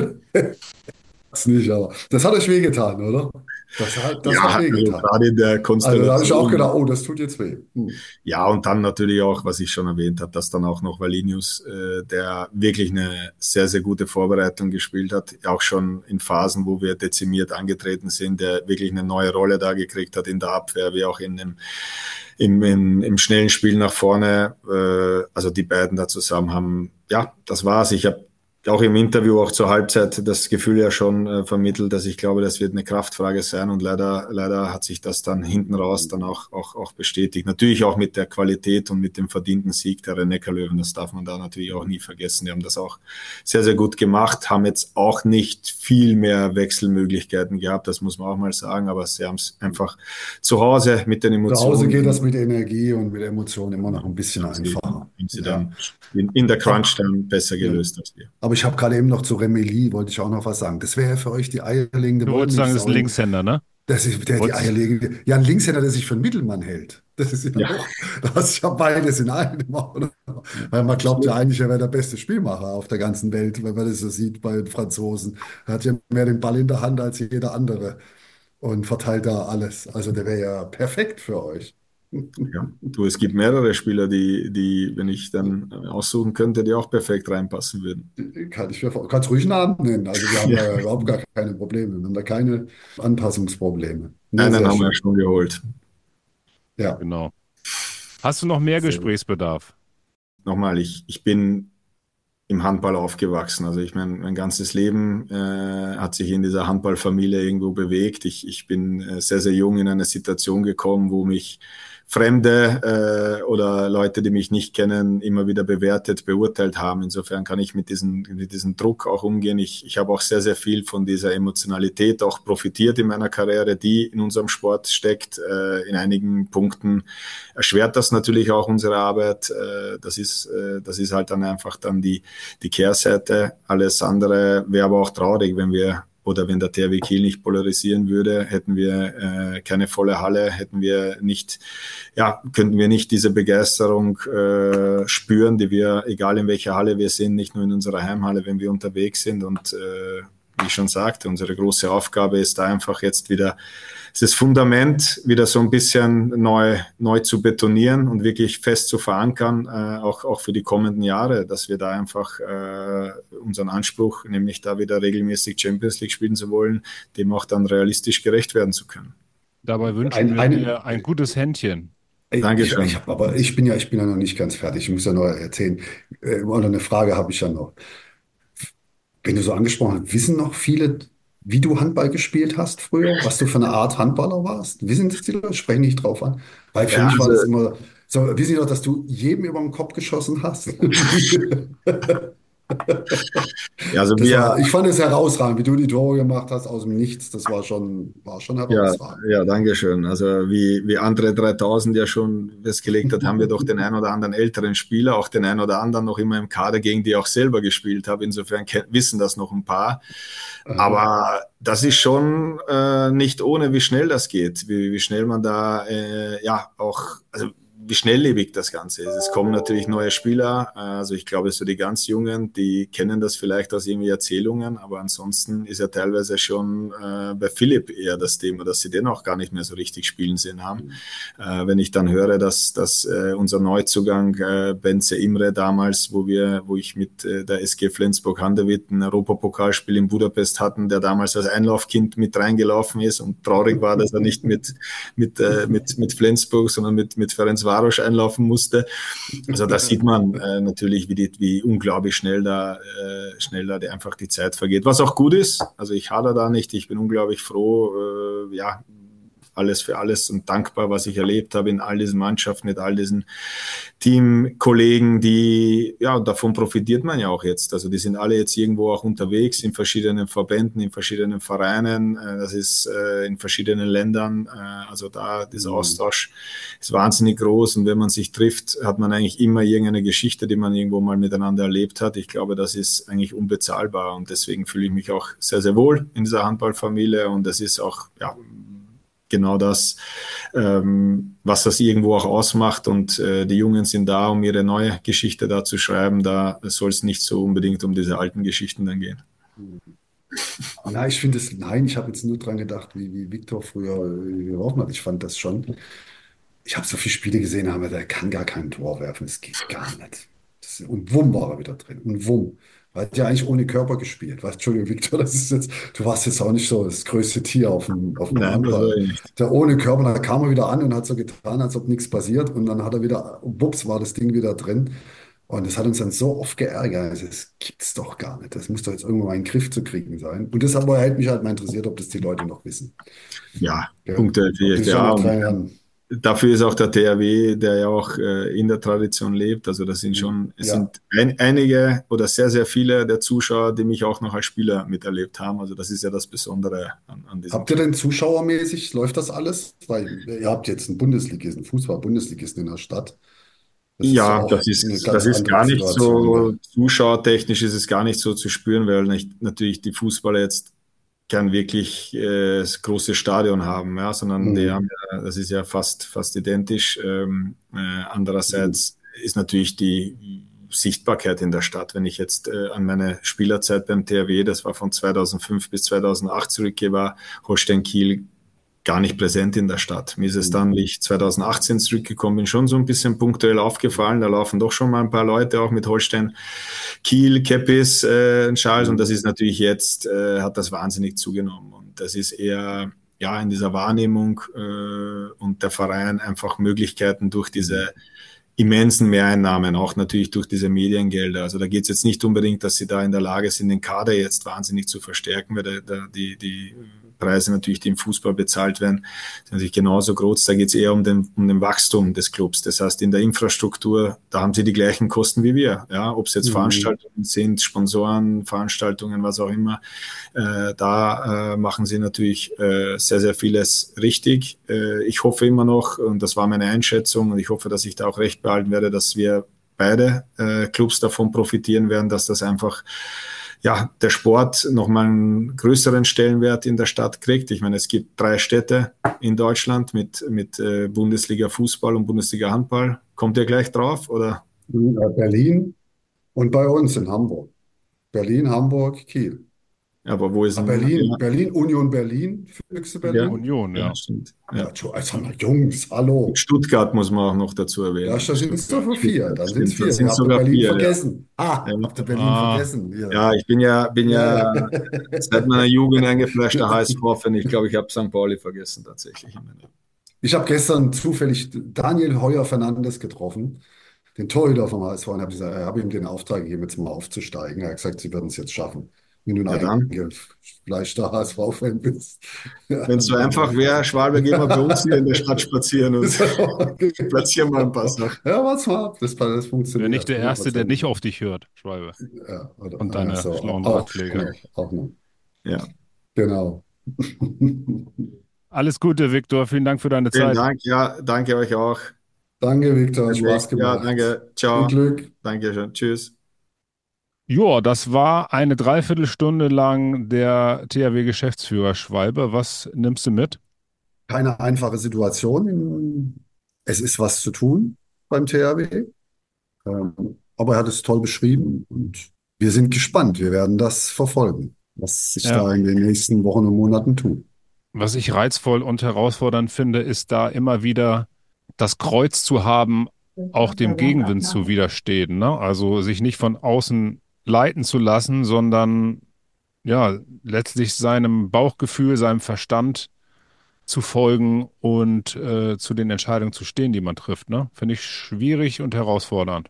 Das nicht, aber das hat euch wehgetan, oder? Das hat, das ja, hat wehgetan. Also gerade in der Konstellation. Also da habe ich auch gedacht, oh, das tut jetzt weh. Hm. Ja, und dann natürlich auch, was ich schon erwähnt habe, dass dann auch noch Valinius, äh, der wirklich eine sehr, sehr gute Vorbereitung gespielt hat, auch schon in Phasen, wo wir dezimiert angetreten sind, der wirklich eine neue Rolle da gekriegt hat in der Abwehr, wie auch in dem, im, im, im schnellen Spiel nach vorne. Äh, also die beiden da zusammen haben, ja, das war's. Ich habe auch im Interview auch zur Halbzeit das Gefühl ja schon äh, vermittelt, dass ich glaube, das wird eine Kraftfrage sein und leider leider hat sich das dann hinten raus dann auch auch auch bestätigt. Natürlich auch mit der Qualität und mit dem verdienten Sieg der Rhein-Neckar-Löwen, das darf man da natürlich auch nie vergessen. Die haben das auch sehr, sehr gut gemacht, haben jetzt auch nicht viel mehr Wechselmöglichkeiten gehabt, das muss man auch mal sagen, aber sie haben es einfach zu Hause mit den Emotionen. Zu Hause geht das mit Energie und mit Emotionen immer noch ein bisschen einfacher. Haben sie dann in, in der Crunch dann besser gelöst als wir. Aber ich habe gerade eben noch zu Remeli, wollte ich auch noch was sagen. Das wäre ja für euch die eierlegende Du wolltest sagen, das ist ein Linkshänder, ne? Das ist der, die eierlegende. Ja, ein Linkshänder, der sich für einen Mittelmann hält. Das ist ja, ja. Auch, das ist ja beides in einem. Oder? Weil man glaubt ja eigentlich, er wäre der beste Spielmacher auf der ganzen Welt, wenn man das so sieht bei den Franzosen. Er hat ja mehr den Ball in der Hand als jeder andere und verteilt da alles. Also der wäre ja perfekt für euch. Ja, du, es gibt mehrere Spieler, die, die, wenn ich dann aussuchen könnte, die auch perfekt reinpassen würden. Kann ich mir vor, kannst ruhig einen Namen nennen. Also wir haben ja. da überhaupt gar keine Probleme. Wir haben da keine Anpassungsprobleme. Nee, Einen haben schön. wir schon geholt. Ja. Genau. Hast du noch mehr Sehr Gesprächsbedarf? Nochmal, ich, ich bin im Handball aufgewachsen. Also ich meine, mein ganzes Leben äh, hat sich in dieser Handballfamilie irgendwo bewegt. Ich, ich bin äh, sehr, sehr jung in eine Situation gekommen, wo mich Fremde äh, oder Leute, die mich nicht kennen, immer wieder bewertet, beurteilt haben. Insofern kann ich mit diesem, mit diesem Druck auch umgehen. Ich, ich habe auch sehr, sehr viel von dieser Emotionalität auch profitiert in meiner Karriere, die in unserem Sport steckt. Äh, in einigen Punkten erschwert das natürlich auch unsere Arbeit. Äh, das ist, äh, das ist halt dann einfach dann die, die Kehrseite. Alles andere wäre aber auch traurig, wenn wir oder wenn der T H W Kiel nicht polarisieren würde, hätten wir äh, keine volle Halle, hätten wir nicht, ja, könnten wir nicht diese Begeisterung äh, spüren, die wir, egal in welcher Halle wir sind, nicht nur in unserer Heimhalle, wenn wir unterwegs sind. Und äh, wie ich schon sagte, unsere große Aufgabe ist da einfach jetzt wieder das Fundament wieder so ein bisschen neu, neu zu betonieren und wirklich fest zu verankern, äh, auch, auch für die kommenden Jahre, dass wir da einfach äh, unseren Anspruch, nämlich da wieder regelmäßig Champions League spielen zu wollen, dem auch dann realistisch gerecht werden zu können. Dabei wünschen Ein, wir eine, dir ein gutes Händchen. ich, Dankeschön. ich hab, aber ich bin ja, ich bin ja noch nicht ganz fertig. Ich muss ja noch erzählen. Äh, oder eine Frage habe ich ja noch. Wenn du so angesprochen hast, wissen noch viele, wie du Handball gespielt hast früher, was du für eine Art Handballer warst? Wissen das die Leute? Sprechen nicht drauf an? Weil für Ja, mich war also, das immer so, wissen die doch, dass du jedem über den Kopf geschossen hast? ja, also Das wir, war, ich fand es herausragend, wie du die Tore gemacht hast aus dem Nichts. Das war schon, war schon Ja, herausragend. ja, danke schön. Also wie, wie Andre dreitausend ja schon festgelegt hat, haben wir doch den ein oder anderen älteren Spieler, auch den ein oder anderen noch immer im Kader, gegen die ich auch selber gespielt habe. Insofern wissen das noch ein paar. Aber das ist schon äh, nicht ohne, wie schnell das geht, wie, wie schnell man da äh, ja auch, also wie schnelllebig das Ganze ist. Es kommen natürlich neue Spieler, also ich glaube, so die ganz Jungen, die kennen das vielleicht aus irgendwie Erzählungen, aber ansonsten ist ja teilweise schon äh, bei Philipp eher das Thema, dass sie den auch gar nicht mehr so richtig spielen sehen haben. Mhm. Äh, wenn ich dann höre, dass, dass äh, unser Neuzugang äh, Benze Imre damals, wo wir, wo ich mit äh, der S G Flensburg-Handewitt ein Europapokalspiel in Budapest hatten, der damals als Einlaufkind mit reingelaufen ist und traurig war, dass er nicht mit, mit, äh, mit, mit Flensburg, sondern mit, mit Ferencvaros einlaufen musste. Also da sieht man äh, natürlich, wie, die, wie unglaublich schnell da, äh, schnell da die, einfach die Zeit vergeht. Was auch gut ist, also ich hadere da nicht, ich bin unglaublich froh, äh, ja, alles für alles und dankbar, was ich erlebt habe in all diesen Mannschaften, mit all diesen Teamkollegen, die, ja, davon profitiert man ja auch jetzt. Also die sind alle jetzt irgendwo auch unterwegs in verschiedenen Verbänden, in verschiedenen Vereinen, das ist äh, in verschiedenen Ländern, äh, also da dieser Austausch ist wahnsinnig groß und wenn man sich trifft, hat man eigentlich immer irgendeine Geschichte, die man irgendwo mal miteinander erlebt hat. Ich glaube, das ist eigentlich unbezahlbar und deswegen fühle ich mich auch sehr, sehr wohl in dieser Handballfamilie und das ist auch, ja, genau das, ähm, was das irgendwo auch ausmacht und äh, die Jungen sind da, um ihre neue Geschichte da zu schreiben, da soll es nicht so unbedingt um diese alten Geschichten dann gehen. Nein, ich finde es, nein, ich habe jetzt nur dran gedacht, wie, wie Viktor früher äh, geworfen hat. Ich fand das schon, ich habe so viele Spiele gesehen, aber der kann gar kein Tor werfen, das geht gar nicht. Das, und wumm war er wieder drin, und wumm. Er hat ja eigentlich ohne Körper gespielt. Weißt, Entschuldigung, Viktor, das ist jetzt, du warst jetzt auch nicht so das größte Tier auf dem, auf dem Nein, das war Handball. ich nicht. Der ohne Körper, da kam er wieder an und hat so getan, als ob nichts passiert. Und dann hat er wieder, wups, war das Ding wieder drin. Und das hat uns dann so oft geärgert. Also, das gibt's doch gar nicht. Das muss doch jetzt irgendwann mal in den Griff zu kriegen sein. Und deshalb hätte mich halt mal interessiert, ob das die Leute noch wissen. Ja, Ja, Punkte ob die vielleicht, schon ja. nach Und drei Jahren. dafür ist auch der T H W, der ja auch äh, in der Tradition lebt. Also das sind schon, es Ja. sind ein, einige oder sehr, sehr viele der Zuschauer, die mich auch noch als Spieler miterlebt haben. Also das ist ja das Besondere an, an diesem. Habt ihr denn zuschauermäßig, läuft das alles? Weil ihr habt jetzt einen Bundesligisten, einen Fußball-Bundesligisten in der Stadt. Das ist ja Ja, auch das eine ist, das ganz ist andere gar nicht Situation, so, gell? zuschauertechnisch ist es gar nicht so zu spüren, weil nicht, natürlich die Fußballer jetzt kein wirklich äh, das große Stadion haben, ja, sondern die Mhm. haben ja, das ist ja fast, fast identisch. Ähm, äh, andererseits ist natürlich die Sichtbarkeit in der Stadt. Wenn ich jetzt äh, an meine Spielerzeit beim T H W, das war von zweitausendfünf bis zweitausendacht zurückgehe, war Holstein Kiel gar nicht präsent in der Stadt. Mir ist es dann, wie ich zweitausendachtzehn zurückgekommen bin, schon so ein bisschen punktuell aufgefallen. Da laufen doch schon mal ein paar Leute auch mit Holstein Kiel, Keppis, äh, Charles. Und das ist natürlich jetzt, äh, hat das wahnsinnig zugenommen. Und das ist eher, ja, in dieser Wahrnehmung äh, und der Verein einfach Möglichkeiten durch diese immensen Mehreinnahmen, auch natürlich durch diese Mediengelder. Also da geht es jetzt nicht unbedingt, dass sie da in der Lage sind, den Kader jetzt wahnsinnig zu verstärken, weil der, der, die, die Preise natürlich, die im Fußball bezahlt werden, sind natürlich genauso groß. Da geht es eher um den, um den Wachstum des Clubs. Das heißt, in der Infrastruktur, da haben sie die gleichen Kosten wie wir. Ja, ob es jetzt Mhm. Veranstaltungen sind, Sponsoren, Veranstaltungen, was auch immer. Äh, da äh, machen sie natürlich äh, sehr, sehr vieles richtig. Äh, ich hoffe immer noch, und das war meine Einschätzung, und ich hoffe, dass ich da auch recht behalten werde, dass wir beide äh, Clubs davon profitieren werden, dass das einfach ja, der Sport nochmal einen größeren Stellenwert in der Stadt kriegt. Ich meine, es gibt drei Städte in Deutschland mit, mit äh, Bundesliga Fußball und Bundesliga Handball. Kommt ihr gleich drauf, oder? Äh, Berlin und bei uns in Hamburg. Berlin, Hamburg, Kiel. Aber wo ist Ah, denn, Berlin, ja, Berlin, Union Berlin, Füchse ja, Berlin. Union, ja, ja. stimmt. Ja, Ja. Entschu- also, Jungs, hallo. Stuttgart muss man auch noch dazu Ja, erwähnen. da sind es doch Stuttgart. nur vier. Stuttgart, Dann sind es stimmt, das vier. sind Habt ihr sogar Berlin vier, ja. vergessen? Ah, Ja, habt ihr Berlin Ah, vergessen? Ja, ja ich bin ja, bin ja, ja ja. seit meiner Jugend eingefleischter H S V-Fan. Ich glaube, ich habe Sankt Pauli vergessen tatsächlich. Ich habe gestern zufällig Daniel Heuer Fernandes getroffen, den Torhüter vom H S V, und habe hab ihm den Auftrag gegeben, jetzt mal aufzusteigen. Er hat gesagt, sie werden es jetzt schaffen, wenn du Ja, ein dann. eingefleischter H S V-Fan bist. Ja, Wenn es so dann haben wir einfach ihn wäre, versucht. Schwalbe, gehen wir bei uns hier in der Stadt spazieren und platzieren mal ein paar Sachen. Ja, warte mal ab, das, das wäre nicht funktioniert, der Erste, der nicht hundertprozentig. auf dich hört, Schwalbe. Ja, oder, Und ja, deine so, schlauen auch Ratschläge. noch, auch noch. Ja. Genau. Alles Gute, Viktor. Vielen Dank für deine Vielen Zeit. Dank. Ja, danke euch auch. Danke, Victor, hat Wirklich. Spaß Ja, gemacht. danke. Viel Ciao. Glück. Danke schön. Tschüss. Ja, das war eine Dreiviertelstunde lang der T H W-Geschäftsführer Schwalbe. Was nimmst du mit? Keine einfache Situation. Es ist was zu tun beim T H W. Ähm, aber er hat es toll beschrieben und wir sind gespannt. Wir werden das verfolgen, was sich Ja, da in den nächsten Wochen und Monaten tut. was ich reizvoll und herausfordernd finde, ist da immer wieder das Kreuz zu haben, auch dem Gegenwind zu widerstehen, ne? Also sich nicht von außen leiten zu lassen, sondern ja, letztlich seinem Bauchgefühl, seinem Verstand zu folgen und äh, zu den Entscheidungen zu stehen, die man trifft, ne? Finde ich schwierig und herausfordernd.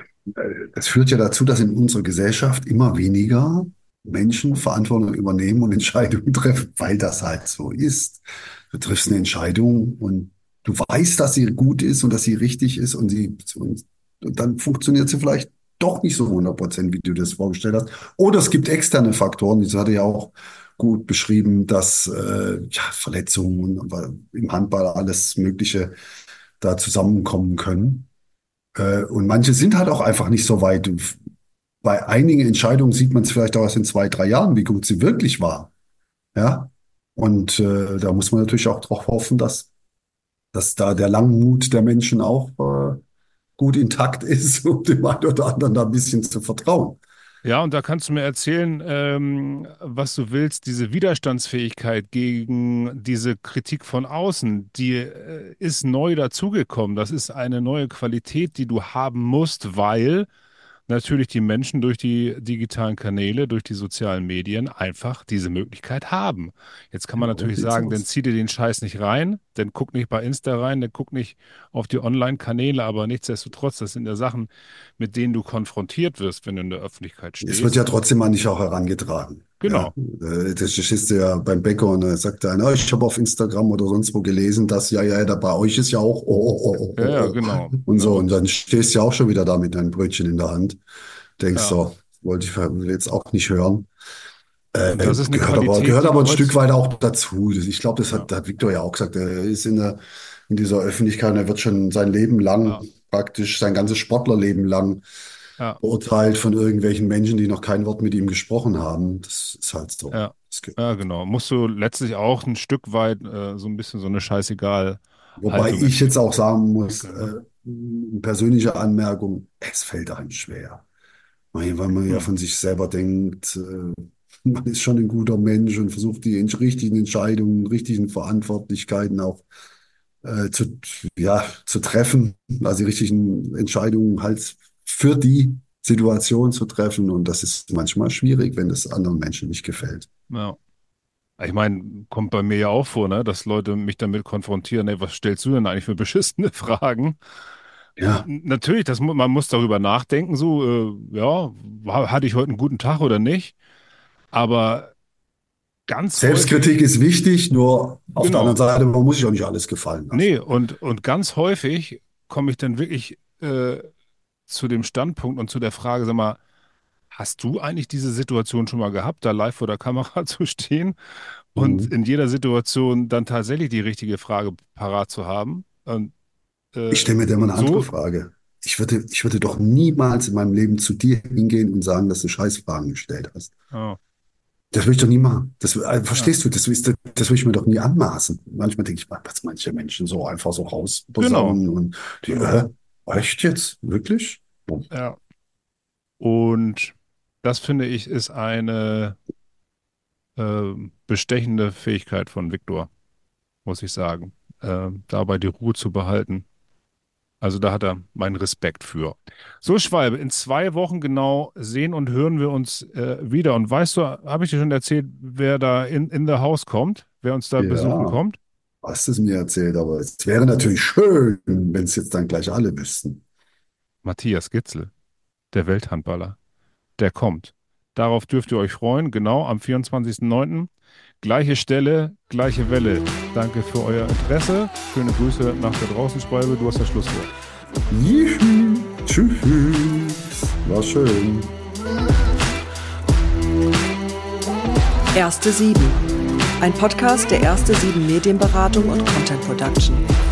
Das führt ja dazu, dass in unserer Gesellschaft immer weniger Menschen Verantwortung übernehmen und Entscheidungen treffen, weil das halt so ist. Du triffst eine Entscheidung und du weißt, dass sie gut ist und dass sie richtig ist, und sie, und, und dann funktioniert sie vielleicht doch nicht so hundert Prozent, wie du das vorgestellt hast. Oder es gibt externe Faktoren, das hatte ja auch gut beschrieben, dass äh, ja, Verletzungen und im Handball alles Mögliche da zusammenkommen können. Äh, und manche sind halt auch einfach nicht so weit. Bei einigen Entscheidungen sieht man es vielleicht auch erst in zwei, drei Jahren, wie gut sie wirklich war. Ja. Und äh, da muss man natürlich auch darauf hoffen, dass, dass da der Langmut der Menschen auch äh, gut intakt ist, um dem einen oder anderen da ein bisschen zu vertrauen. Ja, und da kannst du mir erzählen, ähm, was du willst, diese Widerstandsfähigkeit gegen diese Kritik von außen, die äh, ist neu dazugekommen. Das ist eine neue Qualität, die du haben musst, weil natürlich die Menschen durch die digitalen Kanäle, durch die sozialen Medien einfach diese Möglichkeit haben. Jetzt kann man Ja, so natürlich sieht's sagen, dann aus. zieh dir den Scheiß nicht rein, dann guck nicht bei Insta rein, dann guck nicht auf die Online-Kanäle, aber nichtsdestotrotz, das sind ja Sachen, mit denen du konfrontiert wirst, wenn du in der Öffentlichkeit Es wird ja stehst. trotzdem an dich auch herangetragen. Ja, Genau. äh, das ist ja beim Bäcker, und da sagt der eine, "Oh, ich habe auf Instagram oder sonst wo gelesen, dass ja, ja, da bei euch ist ja auch, oh, oh, oh, Ja, ja, oh, oh, genau. oh." Und Ne, so. Und und dann stehst du ja auch schon wieder da mit deinem Brötchen in der Hand. Denkst ja, so, wollte ich jetzt auch nicht hören. und Äh, das ist eine gehört aber, Qualität, gehört die aber du ein Stück heutzutage, weit auch dazu. Das- Ich glaube, das ja, hat, hat Viktor ja auch gesagt. Er ist in der, in dieser Öffentlichkeit, und er wird schon sein Leben lang, ja, praktisch sein ganzes Sportlerleben lang, ja, beurteilt von irgendwelchen Menschen, die noch kein Wort mit ihm gesprochen haben. Das ist halt so. ja, Das gehört ja, dazu. genau. Musst du letztlich auch ein Stück weit äh, so ein bisschen so eine scheißegal Wobei Haltung ich jetzt auch sagen muss, entwickeln, ne? äh, persönliche Anmerkung, es fällt einem schwer. Weil weil man ja Hm. von sich selber denkt, äh, man ist schon ein guter Mensch und versucht die ent- richtigen Entscheidungen, richtigen Verantwortlichkeiten auch äh, zu, ja, zu treffen, also die richtigen Entscheidungen halt für die Situation zu treffen. Und das ist manchmal schwierig, wenn es anderen Menschen nicht gefällt. Ja. Ich meine, kommt bei mir ja auch vor, ne, dass Leute mich damit konfrontieren, ey, was stellst du denn eigentlich für beschissene Fragen? Ja, N- Natürlich, das, mu- man muss darüber nachdenken, so, äh, ja, war, hatte ich heute einen guten Tag oder nicht? Aber ganz Selbstkritik häufig, ist wichtig, nur auf genau. der anderen Seite, man muss sich auch nicht alles gefallen lassen. Nee, und, und ganz häufig komme ich dann wirklich äh, zu dem Standpunkt und zu der Frage, sag mal, hast du eigentlich diese Situation schon mal gehabt, da live vor der Kamera zu stehen und Mhm. in jeder Situation dann tatsächlich die richtige Frage parat zu haben? Und, Ich äh, stelle mir da mal und eine andere so, Frage. Ich würde, ich würde doch niemals in meinem Leben zu dir hingehen und sagen, dass du Scheißfragen gestellt hast. oh, Das würde ich doch nie machen. Das, äh, ja, verstehst du? Das, ist, das würde ich mir doch nie anmaßen. Manchmal denke ich, was manche Menschen so einfach so genau, rausposaunen und die, genau, äh, echt jetzt? Wirklich? Oh. ja. Und das finde ich ist eine äh, bestechende Fähigkeit von Viktor, muss ich sagen, äh, dabei die Ruhe zu behalten. Also da hat er meinen Respekt für. So, Schwalbe, in zwei Wochen genau sehen und hören wir uns äh, wieder. Und weißt du, habe ich dir schon erzählt, wer da in, in the House kommt, wer uns da besuchen Ja, kommt? hast es mir erzählt, aber es wäre natürlich schön, wenn es jetzt dann gleich alle wüssten. Matthias Gitzel, der Welthandballer, der kommt. Darauf dürft ihr euch freuen, genau am vierundzwanzigsten neunten Gleiche Stelle, gleiche Welle. Danke für euer Interesse. Schöne Grüße nach da draußen, Schwalbe. Du hast das Schlusswort. Juhu, tschüss, war schön. Erste Sieben. Ein Podcast der Erste Sieben Medienberatung und Content Production.